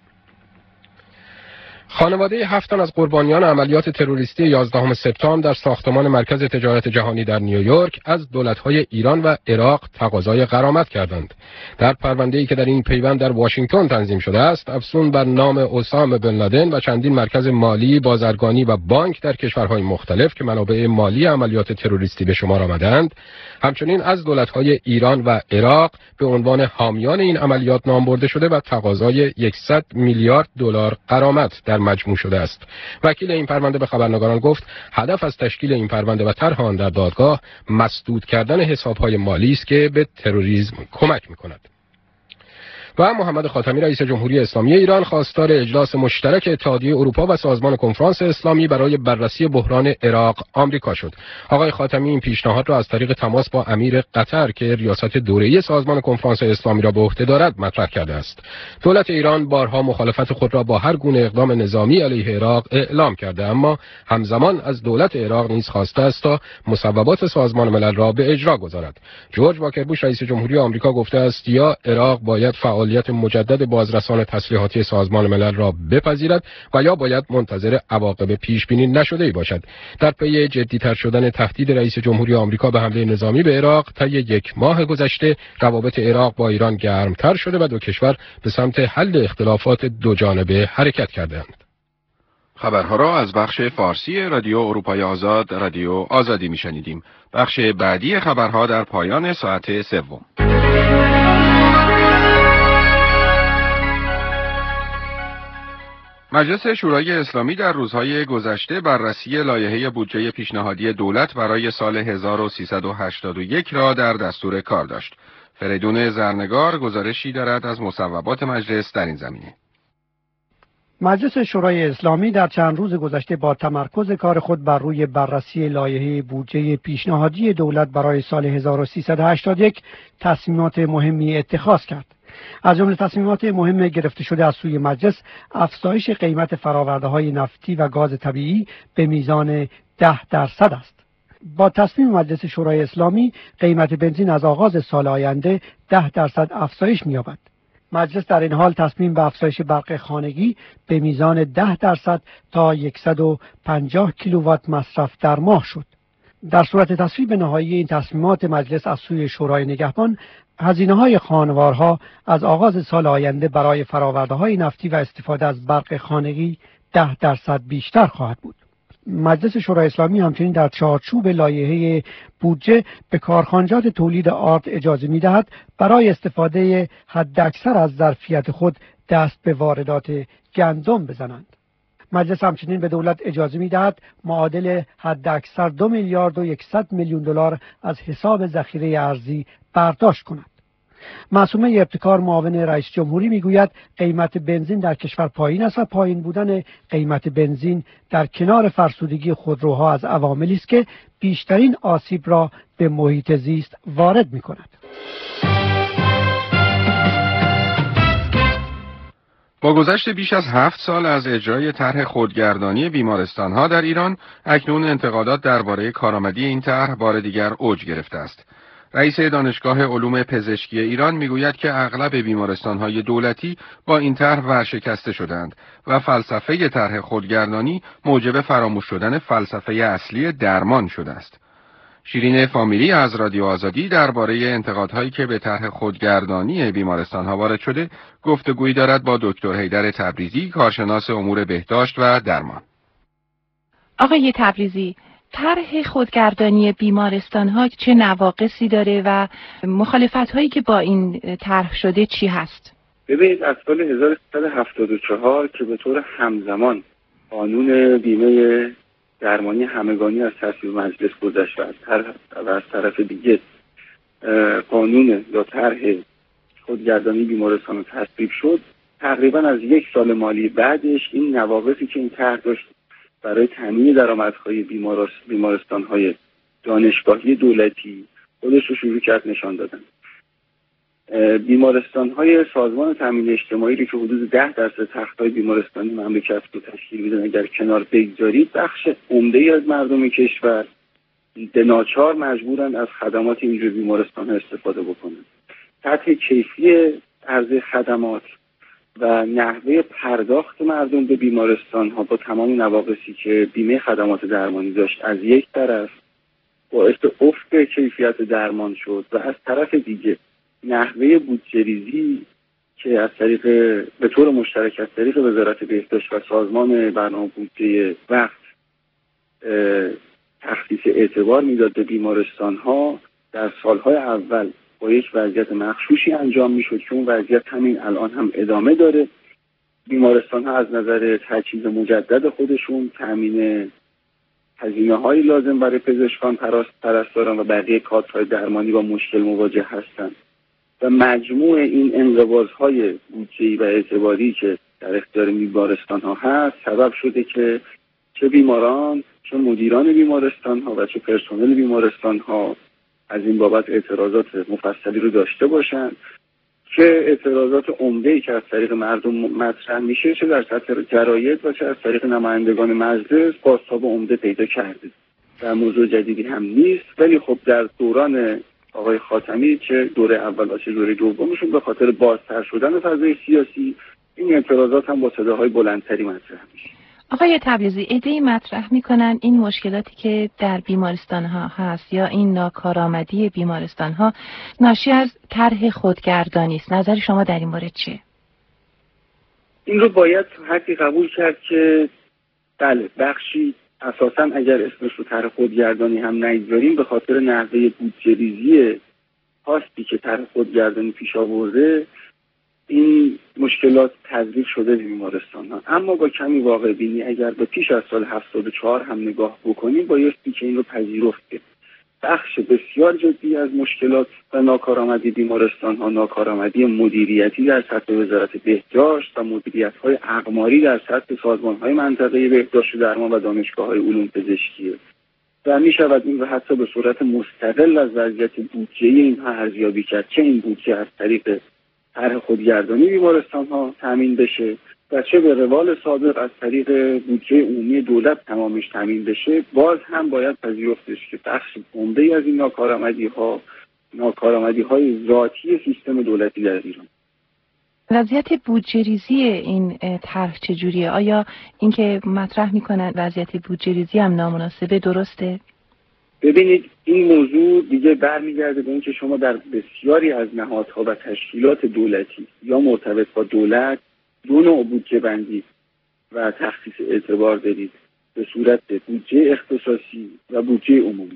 خانواده 7 تن از قربانیان عملیات تروریستی 11 سپتامبر در ساختمان مرکز تجارت جهانی در نیویورک از دولت‌های ایران و عراق تقاضای غرامت کردند. در پرونده‌ای که در این پیوند در واشنگتن تنظیم شده است، افزون بر نام اسامه بن لادن و چندین مرکز مالی، بازرگانی و بانک در کشورهای مختلف که منابع مالی عملیات تروریستی به شمار آمدند، همچنین از دولت‌های ایران و عراق به عنوان حامیان این عملیات نام برده شده و تقاضای 100 میلیارد دلار غرامت در مجموع شده است. وکیل این پرونده به خبرنگاران گفت هدف از تشکیل این پرونده و طرح آن در دادگاه مسدود کردن حساب‌های مالی است که به تروریسم کمک می‌کند. و محمد خاتمی رئیس جمهوری اسلامی ایران خواستار اجلاس مشترک اتحادیه اروپا و سازمان کنفرانس اسلامی برای بررسی بحران عراق آمریکا شد. آقای خاتمی این پیشنهاد را از طریق تماس با امیر قطر که ریاست دوره‌ای سازمان کنفرانس اسلامی را به عهده دارد مطرح کرده است. دولت ایران بارها مخالفت خود را با هر گونه اقدام نظامی علیه عراق اعلام کرده، اما همزمان از دولت عراق نیز خواسته است تا مصوبات سازمان ملل را به اجرا گذارد. جورج واکر بوش رئیس جمهوری آمریکا گفته است یا عراق باید فعالیت مجدد بازرسان تسلیحاتی سازمان ملل را بپذیرد و یا باید منتظر عواقب پیش بینی نشده‌ای باشد. در پی جدی‌تر شدن تهدید رئیس جمهوری آمریکا به حمله نظامی به عراق طی 1 ماه گذشته، روابط عراق با ایران گرمتر شده و دو کشور به سمت حل اختلافات دو جانبه حرکت کردند. خبرها را از بخش فارسی رادیو اروپای آزاد، رادیو آزادی میشنیدیم. بخش بعدی خبرها در پایان ساعت سوم. مجلس شورای اسلامی در روزهای گذشته بررسی لایحه بودجه پیشنهادی دولت برای سال 1381 را در دستور کار داشت. فریدون زرنگار گزارشی دارد از مصوبات مجلس در این زمینه. مجلس شورای اسلامی در چند روز گذشته با تمرکز کار خود بر روی بررسی لایحه بودجه پیشنهادی دولت برای سال 1381 تصمیمات مهمی اتخاذ کرد. از جمله تصمیمات مهم گرفته شده از سوی مجلس افزایش قیمت فرآورده‌های نفتی و گاز طبیعی به میزان 10% است. با تصمیم مجلس شورای اسلامی قیمت بنزین از آغاز سال آینده 10% افزایش می‌یابد. مجلس در این حال تصمیم به افزایش برق خانگی به میزان 10% تا 150 کیلووات مصرف در ماه شد. در صورت تصویب نهایی این تصمیمات مجلس از سوی شورای نگهبان، هزینه‌های خانوارها از آغاز سال آینده برای فرآورده‌های نفتی و استفاده از برق خانگی 10% بیشتر خواهد بود. مجلس شورای اسلامی همچنین در چارچوب لایحه بودجه به کارخانجات تولید آرد اجازه می‌دهد برای استفاده حداکثر از ظرفیت خود دست به واردات گندم بزنند. مجلس همچنین به دولت اجازه می‌دهد معادل حداکثر 2 میلیارد و 100 میلیون دلار از حساب ذخیره ارزی برداشت کند. معصومه ابتکار معاون رئیس جمهوری میگوید قیمت بنزین در کشور پایین است و پایین بودن قیمت بنزین در کنار فرسودگی خودروها از عواملی است که بیشترین آسیب را به محیط زیست وارد می‌کند. با گذشت بیش از 7 سال از اجرای طرح خودگردانی بیمارستان‌ها در ایران، اکنون انتقادات درباره کارآمدی این طرح بار دیگر اوج گرفته است. رئیس دانشگاه علوم پزشکی ایران میگوید که اغلب بیمارستان‌های دولتی با این طرح ورشکسته شدند و فلسفه طرح خودگردانی موجب فراموش شدن فلسفه اصلی درمان شده است. شیرین فامیلی از رادیو آزادی درباره انتقادهایی که به طرح خودگردانی بیمارستان‌ها وارد شده گفتگویی دارد با دکتر حیدر تبریزی، کارشناس امور بهداشت و درمان. آقای تبریزی، طرح خودگردانی بیمارستان ها چه نواقصی داره و مخالفت هایی که با این طرح شده چی هست؟ ببینید از سال 1374 که به طور همزمان قانون بیمه درمانی همگانی از تصویب مجلس گذشت و از طرف دیگه قانون یا طرح خودگردانی بیمارستان تصویب شد، تقریبا از 1 سال مالی بعدش این نواقصی که این طرح داشت برای تامین درآمدهای بیمارستان‌های دانشگاهی دولتی خودش رو شروع کرد نشان دادن. بیمارستان‌های سازمان تامین اجتماعی رو که حدود 10% تخت‌های بیمارستانی مملکت رو تشکیل میدن اگر کنار بگذارید، بخش عمده‌ای از مردم کشور به ناچار مجبورن از خدمات اینجور بیمارستان‌ها استفاده بکنن. سطح کیفی عرضه خدمات و نحوه پرداخت مردم به بیمارستان‌ها با تمام نواقصی که بیمه خدمات درمانی داشت از یک طرف باعث افت کیفیت درمان شد و از طرف دیگه نحوه بودجه‌ریزی که از طریق به طور مشترک از طریق وزارت بهداشت و سازمان برنامه بودجه وقت تخصیص اعتبار میداد به بیمارستان‌ها در سالهای اول با یک وضعیت مغشوشی انجام میشد که اون وضعیت همین الان هم ادامه داره. بیمارستان‌ها از نظر تجهیز مجدد خودشون تامین هزینه‌های لازم برای پزشکان، پرستاران و بقیه کادرهای درمانی با مشکل مواجه هستند و مجموع این انقباض‌های بودجه‌ای و اعتباری که در اختیار بیمارستان‌ها هست سبب شده که چه بیماران، چه مدیران بیمارستان‌ها و چه پرسنل بیمارستان‌ها از این بابت اعتراضات مفصلی رو داشته باشند که اعتراضات عمده‌ای که از طریق مردم مطرح میشه چه در سطح جراید و چه از طریق نمایندگان مجلس بازتاب عمده پیدا کرده. در موضوع جدیدی هم نیست، ولی خب در دوران آقای خاتمی چه دوره اول و چه دوره دومشون به خاطر بازتر شدن فضای سیاسی این اعتراضات هم با صداهای بلندتری مطرح میشه. آقای تبریزی، ایده‌ای مطرح میکنن این مشکلاتی که در بیمارستان ها هست یا این ناکارآمدی بیمارستان ها ناشی از طرح خودگردانی است. نظر شما در این مورد چیه؟ این رو باید حدی قبول کرد که بله بخشی اساساً اگر اسمش رو طرح خودگردانی هم نگذاریم به خاطر نحوه بودجه‌ریزی خاصی که طرح خودگردانی پیش آورده این مشکلات تضریب شده به بیمارستان‌ها. اما با کمی واقع بینی اگر به پیش از سال 74 هم نگاه بکنیم بایستی که این رو پذیرفت که بخش بسیار جدی از مشکلات و ناکارآمدی بیمارستان‌ها ناکارآمدی مدیریتی در سطح وزارت بهداشت و مدیریت‌های اقماری در سطح سازمان‌های منطقه‌ای بهداشت و درمان و دانشگاه‌های علوم پزشکی و می‌شود این رو حتی به صورت مستقل از وضعیت بودجه‌ای اینها ارزیابی کرد، چه این بودجه از طریق طرح خودگردانی بیمارستان‌ها تامین بشه و چه به روال سابق از طریق بودجه عمومی دولت تمامش تامین بشه. باز هم باید پذیرفتش که بخش عمده‌ای از این ناکارآمدی‌های ذاتی سیستم دولتی در ایران. وضعیت بودجه‌ریزی این طرح چجوریه؟ آیا اینکه مطرح میکنن وضعیت بودجه‌ریزی هم نامناسبه درسته؟ ببینید این موضوع دیگه برمیگرده به اینکه شما در بسیاری از نهادها و تشکیلات دولتی یا مرتبط با دولت دو نوع بودجه بندی و تخصیص اعتبار دارید به صورت بودجه اختصاصی و بودجه عمومی.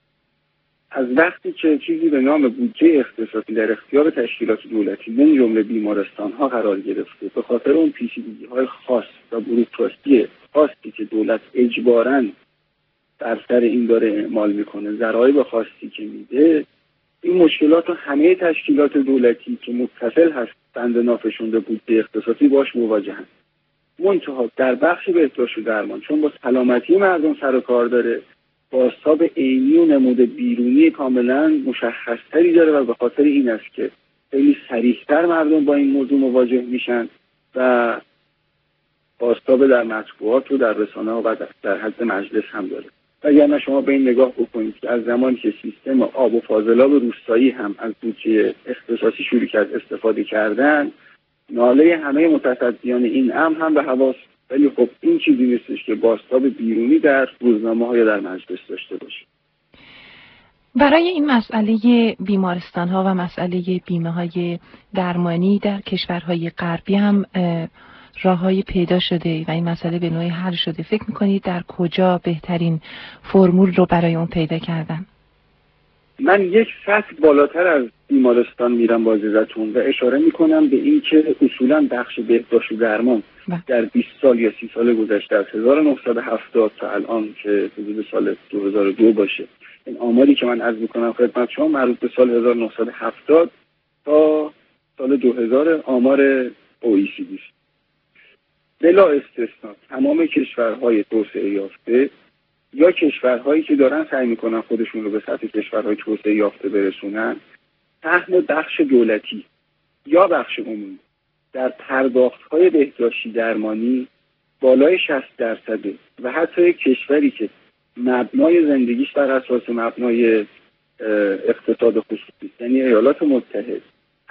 از وقتی که چیزی به نام بودجه اختصاصی در اختیار تشکیلات دولتی من جمله بیمارستان‌ها قرار گرفته به خاطر اون پیچیدگی‌های خاص و بوروکراسی خاصی که دولت اجباراً در سر این داره اعمال میکنه، ضرایب خاصی که میده، این مشکلات رو همه تشکیلات دولتی که متصل هست بند نافشونده بودجه اختصاصی باش مواجهن. منتها در بخش بهداشت و درمان چون با سلامتی مردم سر و کار داره، بازتاب عینی و نمود بیرونی کاملا مشخصتری داره و به خاطر این است که خیلی سریعتر مردم با این موضوع مواجه میشن و بازتاب در مطبوعات و در رسانه و در حد مجلس هم داره. وگرنه شما به این نگاه بکنید که از زمانی که سیستم آب و فاضلاب روستایی هم از بودجه اختصاصی شروع کرد استفاده کردن، ناله همه متصدیان این امر هم به هواست، ولی خب این چیزی نیستش که بازتاب بیرونی در روزنامه‌ها یا در مجلس داشته باشه. برای این مسئله بیمارستان‌ها و مسئله بیمه‌های درمانی در کشورهای غربی هم راههایی پیدا شده و این مسئله به نوعی حل شده، فکر میکنید در کجا بهترین فرمول رو برای اون پیدا کردن؟ من یک سطح بالاتر از بیمارستان میرم با اجازهتون و اشاره میکنم به این که اصولا بخش بهداشت و درمان در 20 سال یا 30 سال گذشته از 1970 تا الان که حدود سال 2002 باشه، این آماری که من عرض میکنم خدمت شما مربوط به سال 1970 تا سال 2000 آمار OECD است. بلا استثنا تمام کشورهای توسعه یافته یا کشورهایی که دارن سعی میکنن خودشون رو به سطح کشورهای توسعه یافته برسونن، سهم بخش دولتی یا بخش عمومی در پرداخت‌های بهداشتی درمانی بالای 60% و حتی کشوری که مبنای زندگیش بر اساس مبنای اقتصاد خصوصی یعنی ایالات متحده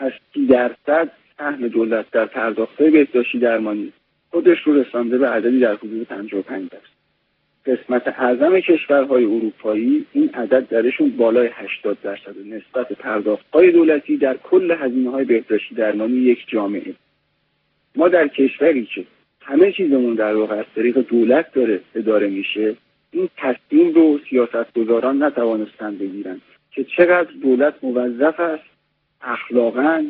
80% سهم دولت در پرداخت‌های بهداشتی درمانی خودش رو رسانده به عددی در حدود 55%. قسمت اعظم کشورهای اروپایی این عدد درشون بالای 80% نسبت پرداخت‌های دولتی در کل هزینه‌های بهداشتی درمانی یک جامعه. ما در کشوری که همه چیزمون در واقع از طریق دولت داره اداره میشه، این تصمیم رو سیاستگزاران نتوانستن بگیرن که چقدر دولت موظف است اخلاقاً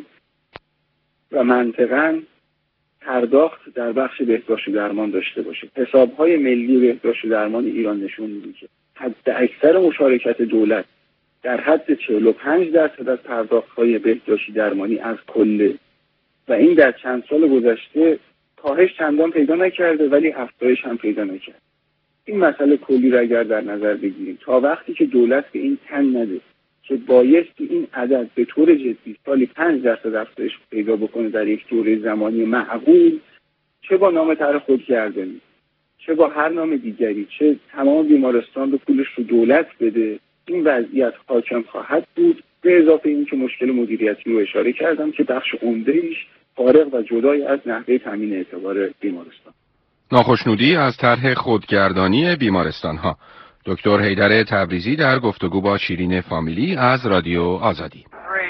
و منطقاً پرداخت در بخش بهداشت و درمان داشته باشه. حساب‌های ملی بهداشت و درمان ایران نشون میده که حد اکثر مشارکت دولت در حد 45% از پرداخت‌های بهداشتی درمانی از کله و این در چند سال گذشته کاهش چندان پیدا نکرده ولی افزایش هم پیدا نکرد. این مسئله کلی را اگر در نظر بگیریم تا وقتی که دولت به این تن نده که بایستی این عدد به طور جدی سالی 5% افزایش پیدا بکنه در یک دوره زمانی معقول، چه با نام طرح خودگردانی چه با هر نام دیگری، چه تمام بیمارستان رو پولش رو دولت بده، این وضعیت حاکم خواهد بود. به اضافه این که مشکل مدیریتی رو اشاره کردم که بخش عمده‌ایش فارغ و جدای از نحوه تامین اعتبار بیمارستان. ناخشنودی از طرح خودگردانی بیمارستان‌ها. دکتر حیدر تبریزی در گفتگو با شیرین فامیلی از رادیو آزادی.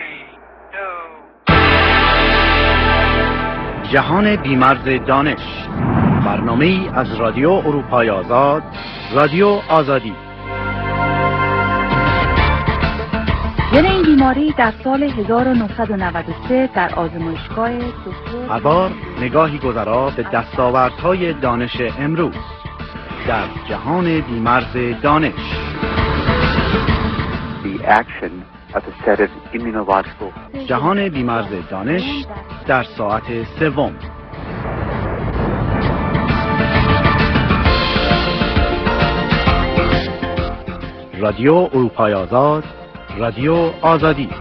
جهان بیمرز دانش، برنامه‌ای از رادیو اروپای آزاد، رادیو آزادی. ژن این بیماری در سال 1993 در آزمایشگاه دکتر هر بار نگاهی گذرا به دستاوردهای دانش امروز در جهان بیمرز دانش. The action of a set of immunological. جهان بیمرز دانش در ساعت سوم. رادیو اروپای آزاد، رادیو آزادی.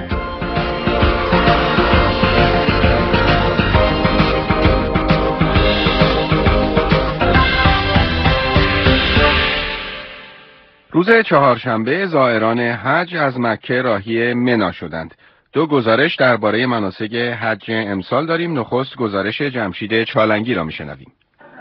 روز چهارشنبه زائران حج از مکه راهی منا شدند. دو گزارش درباره مناسک حج امسال داریم. نخست گزارش جمشید چالنگی را میشنویم.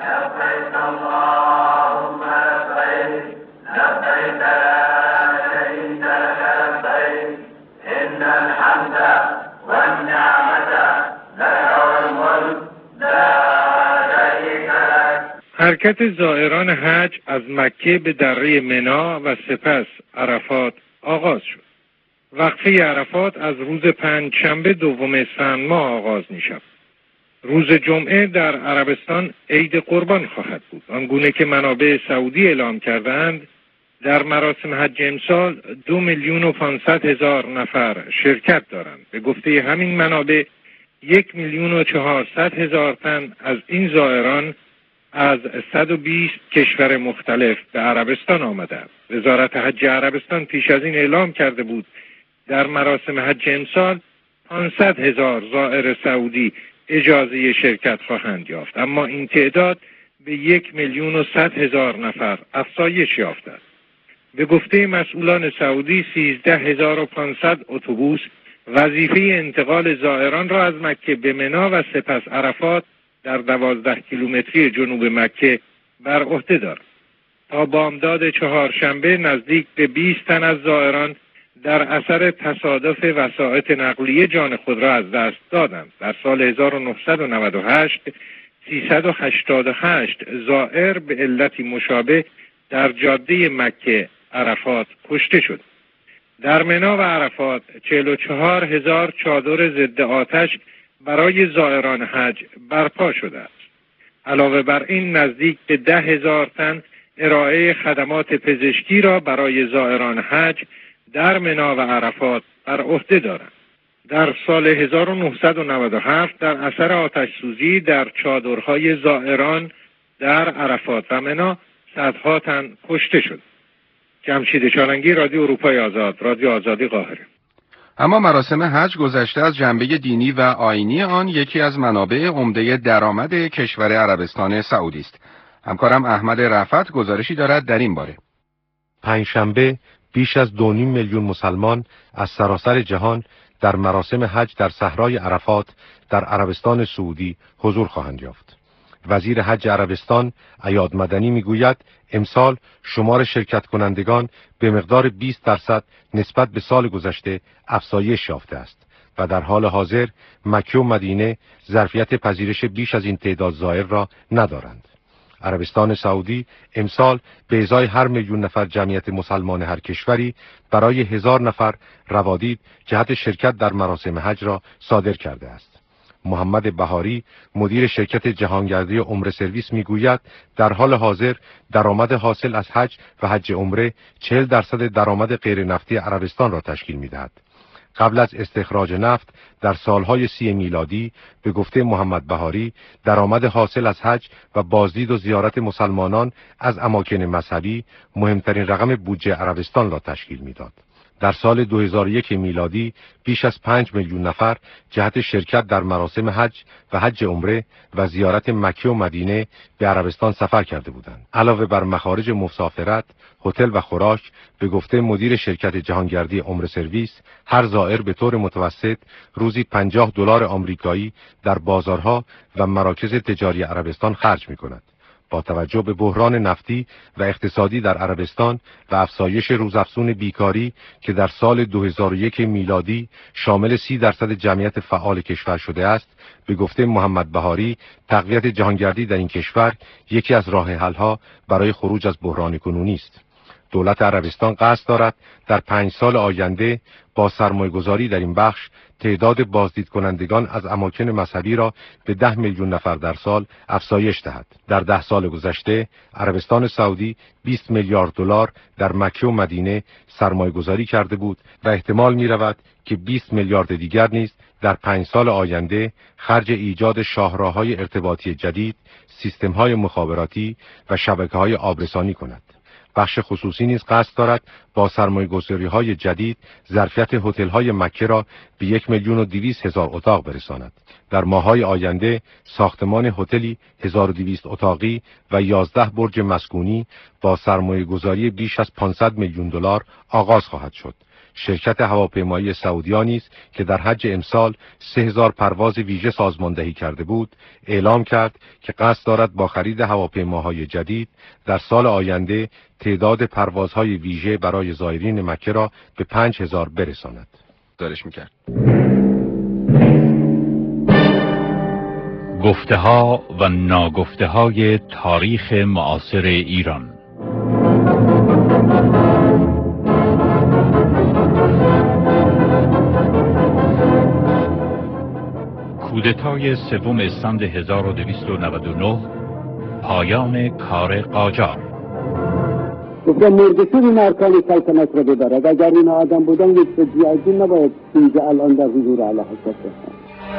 حرکت زائران حج از مکه به دره منا و سپس عرفات آغاز شد. وقفه عرفات از روز پنجشنبه دوم اسفند ماه آغاز می شود. روز جمعه در عربستان عید قربان خواهد بود. آنگونه که منابع سعودی اعلام کردند در مراسم حج امسال 2,500,000 نفر شرکت دارند. به گفته همین منابع 1,400,000 تن از این زائران از 120 کشور مختلف به عربستان آمدند. وزارت حج عربستان پیش از این اعلام کرده بود در مراسم حج امسال 500,000 زائر سعودی اجازه شرکت خواهند یافت، اما این تعداد به 1,100,000 نفر افزایش یافته است. به گفته مسئولان سعودی 13,500 اتوبوس وظیفه انتقال زائران را از مکه به منا و سپس عرفات در 12 کیلومتری جنوب مکه بر عهده دارد. تا بامداد چهارشنبه نزدیک به 20 تن از زائران در اثر تصادف وسایط نقلیه جان خود را از دست دادند. در سال 1998 388 زائر به علتی مشابه در جاده مکه عرفات کشته شد. در منی و عرفات 44,000 چادر ضد آتش برای زائران حج برپا شده است. علاوه بر این نزدیک به 10,000 تن ارائه خدمات پزشکی را برای زائران حج در منی و عرفات بر عهده دارند. در سال 1997 در اثر آتش سوزی در چادرهای زائران در عرفات و منی صدها تن کشته شد. جمشید چالنگی، رادیو اروپای آزاد، رادیو آزادی، قاهره. اما مراسم حج گذشته از جنبه دینی و آیینی آن یکی از منابع عمده درآمد کشور عربستان سعودی است. همکارم احمد رفعت گزارشی دارد در این باره. پنجشنبه بیش از 2.5 میلیون مسلمان از سراسر جهان در مراسم حج در صحرای عرفات در عربستان سعودی حضور خواهند یافت. وزیر حج عربستان عیاد مدنی میگوید امسال شمار شرکت کنندگان به مقدار 20% نسبت به سال گذشته افزایش یافته است و در حال حاضر مکه و مدینه ظرفیت پذیرش بیش از این تعداد زائر را ندارند. عربستان سعودی امسال به ازای هر میلیون نفر جمعیت مسلمان هر کشوری برای 1000 نفر روادید جهت شرکت در مراسم حج را صادر کرده است. محمد بهاری مدیر شرکت جهانگردی عمره سرویس میگوید در حال حاضر درآمد حاصل از حج و حج عمره 40% درآمد غیر نفتی عربستان را تشکیل میدهد. قبل از استخراج نفت در سالهای 30 میلادی به گفته محمد بهاری درآمد حاصل از حج و بازدید و زیارت مسلمانان از اماکن مذهبی مهمترین رقم بودجه عربستان را تشکیل میداد. در سال 2001 میلادی بیش از 5 میلیون نفر جهت شرکت در مراسم حج و حج عمره و زیارت مکه و مدینه به عربستان سفر کرده بودند. علاوه بر مخارج مسافرت، هتل و خوراک، به گفته مدیر شرکت جهانگردی عمره سرویس، هر زائر به طور متوسط روزی $50 آمریکایی در بازارها و مراکز تجاری عربستان خرج می‌کند. با توجه به بحران نفتی و اقتصادی در عربستان و افزایش روزافزون بیکاری که در سال 2001 میلادی شامل 30% جمعیت فعال کشور شده است، به گفته محمد بهاری تقویت جهانگردی در این کشور یکی از راه حل‌ها برای خروج از بحران کنونی است. دولت عربستان قصد دارد در 5 سال آینده با سرمایه‌گذاری در این بخش تعداد بازدید کنندگان از اماکن مذهبی را به 10 میلیون نفر در سال افزایش دهد. در 10 سال گذشته عربستان سعودی 20 میلیارد دلار در مکه و مدینه سرمایه‌گذاری کرده بود و احتمال می‌رود که 20 میلیارد دیگر نیز در 5 سال آینده خرج ایجاد شاهراه‌های ارتباطی جدید، سیستم‌های مخابراتی و شبکه‌های آبرسانی کند. بخش خصوصی نیز قصد دارد با سرمایه‌گذاری‌های جدید ظرفیت هتل‌های مکه را به 1,200,000 اتاق برساند. در ماه‌های آینده ساختمان هتلی 1200 اتاقی و 11 برج مسکونی با سرمایه‌گذاری بیش از 500 میلیون دلار آغاز خواهد شد. شرکت هواپیمایی سعودیا نیز که در حج امسال 3000 پرواز ویژه سازماندهی کرده بود، اعلام کرد که قصد دارد با خرید هواپیماهای جدید در سال آینده تعداد پروازهای ویژه برای زائرین مکه را به 5000 برساند. دارش میکرد. گفته‌ها و ناگفته‌های تاریخ معاصر ایران. کودتای 3 اسفند 1299 پایان کار قاجار. گفتم مردشور این ارکان سلطنت را ببرد. اگر این آدم بودن یک فجیعی نباید اینجا الان در حضور اعلی حضرت باشند.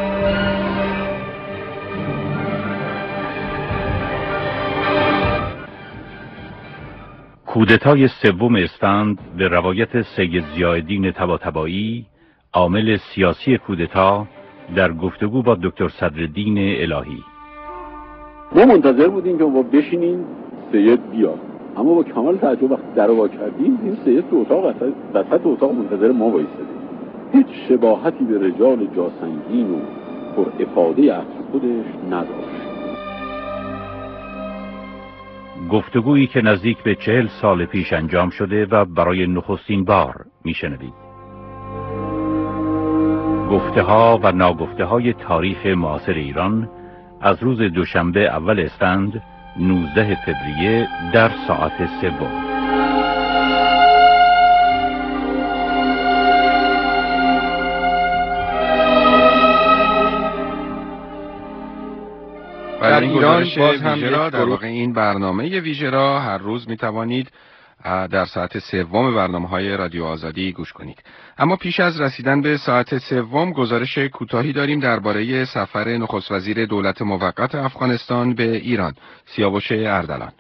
کودتای 3 اسفند به روایت سید ضیاءالدین طباطبایی عامل سیاسی کودتا در گفتگو با دکتر صدرالدین الهی. ما منتظر بودیم که ما بشینیم سید بیاد، اما با کمال تعجب وقتی در رو وا کردیم این سید تو اتاق وسط اتاق منتظر ما وایساده. هیچ شباهتی به رجال جاسنگین و پر افاده عصر خودش نداشت. گفتگویی که نزدیک به 40 سال پیش انجام شده و برای نخستین بار میشنوید. گفته‌ها و ناگفته‌های تاریخ معاصر ایران از روز دوشنبه اول اسفند 19 فوریه در ساعت 3. در ایران باز هم در واقع این برنامه ویژه را هر روز می توانید در ساعت 3 برنامه‌های رادیو آزادی گوش کنید. اما پیش از رسیدن به ساعت 3 گزارش کوتاهی داریم درباره سفر نخست وزیر دولت موقت افغانستان به ایران، سیاوش اردلان.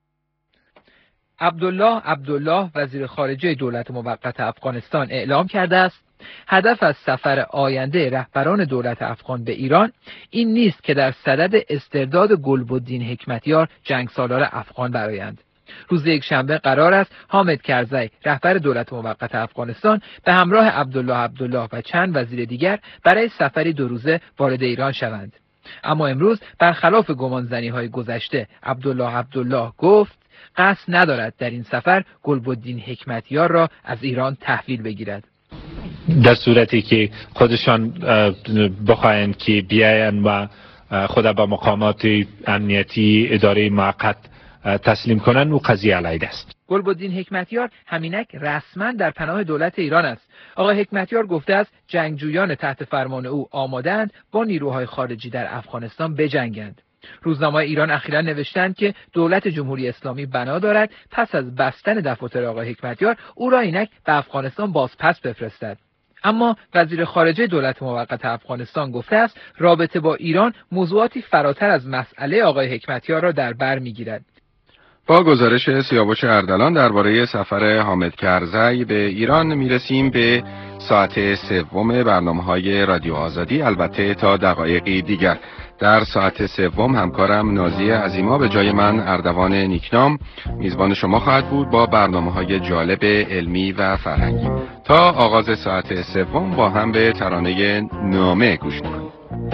عبدالله وزیر خارجه دولت موقت افغانستان اعلام کرده است هدف از سفر آینده رهبران دولت افغان به ایران این نیست که در صدد استرداد گلبدین حکمتیار جنگسالار افغان برآیند. روز یکشنبه قرار است حامد کرزی رهبر دولت موقت افغانستان به همراه عبدالله و چند وزیر دیگر برای سفری 2 روزه وارد ایران شوند. اما امروز برخلاف گمانزنی‌های گذشته عبدالله گفت قصد ندارد در این سفر گلبدین حکمتیار را از ایران تحویل بگیرد. در صورتی که خودشان بخواهند که بیاین و خود به مقامات امنیتی اداره موقت تسلیم کنند، او قضیه علیه است. گلبدین حکمتیار همینک رسما در پناه دولت ایران است. آقای حکمتیار گفته است جنگجویان تحت فرمان او آماده‌اند با نیروهای خارجی در افغانستان بجنگند. روزنامه ایران اخیراً نوشتند که دولت جمهوری اسلامی بنا دارد پس از بستن دفاتر آقای حکمتیار او را اینک به افغانستان بازپس بفرستد. اما وزیر خارجه دولت موقت افغانستان گفته است رابطه با ایران موضوعاتی فراتر از مسئله آقای حکمتیار را در بر می‌گیرد. با گزارش سیاوش اردلان درباره سفر حامد کرزی به ایران میرسیم به ساعت 3 برنامه‌های رادیو آزادی، البته تا دقایقی دیگر. در ساعت 3 همکارم نازی عظیما به جای من اردوان نیکنام میزبان شما خواهد بود با برنامه‌های جالب علمی و فرهنگی. تا آغاز ساعت 3 با هم به ترانه نامه گوش می‌کنیم.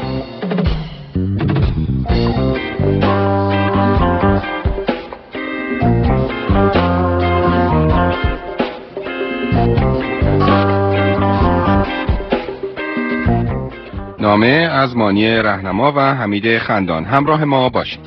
نامه از مانی رهنما و حمید خندان. همراه ما باشید.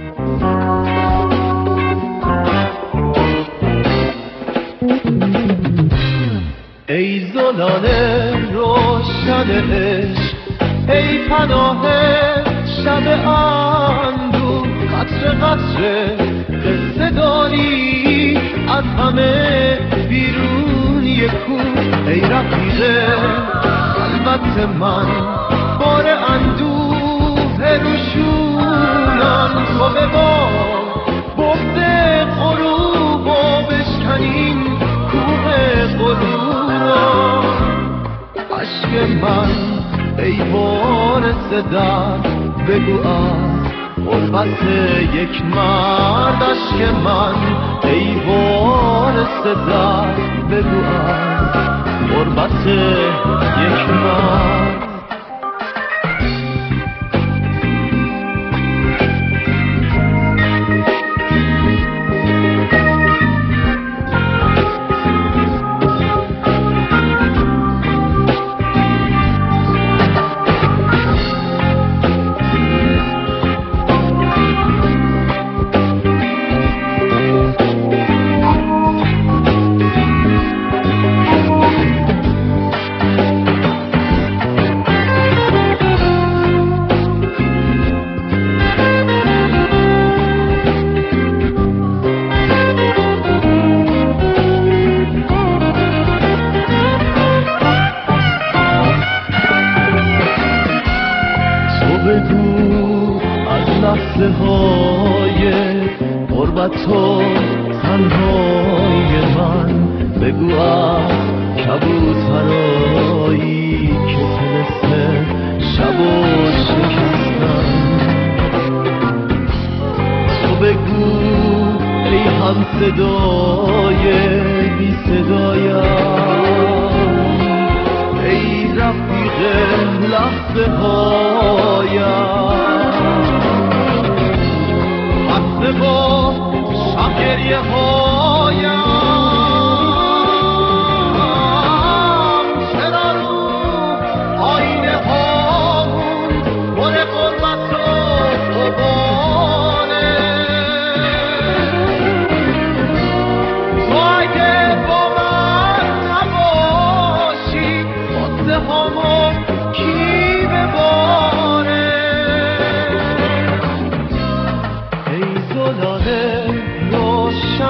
ای زلال روشن عشق، ای پناه شب اندوه، قطره قطره قصه داری از همه بیرون یکو. ای رفیق خلوت من بار اندوه روشونم، تو به با بغض غروب و بشکنیم کوه غروب را. عشق من ای بارس درد بگو از غربت یک مرد. عشق من ای بارس درد بگو از غربت یک مرد.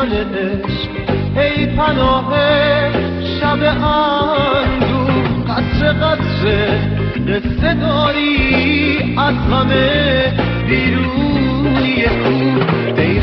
روشن عشق ای پناه شب اندوه قطره قطره قصه داری از غم بیرونی کو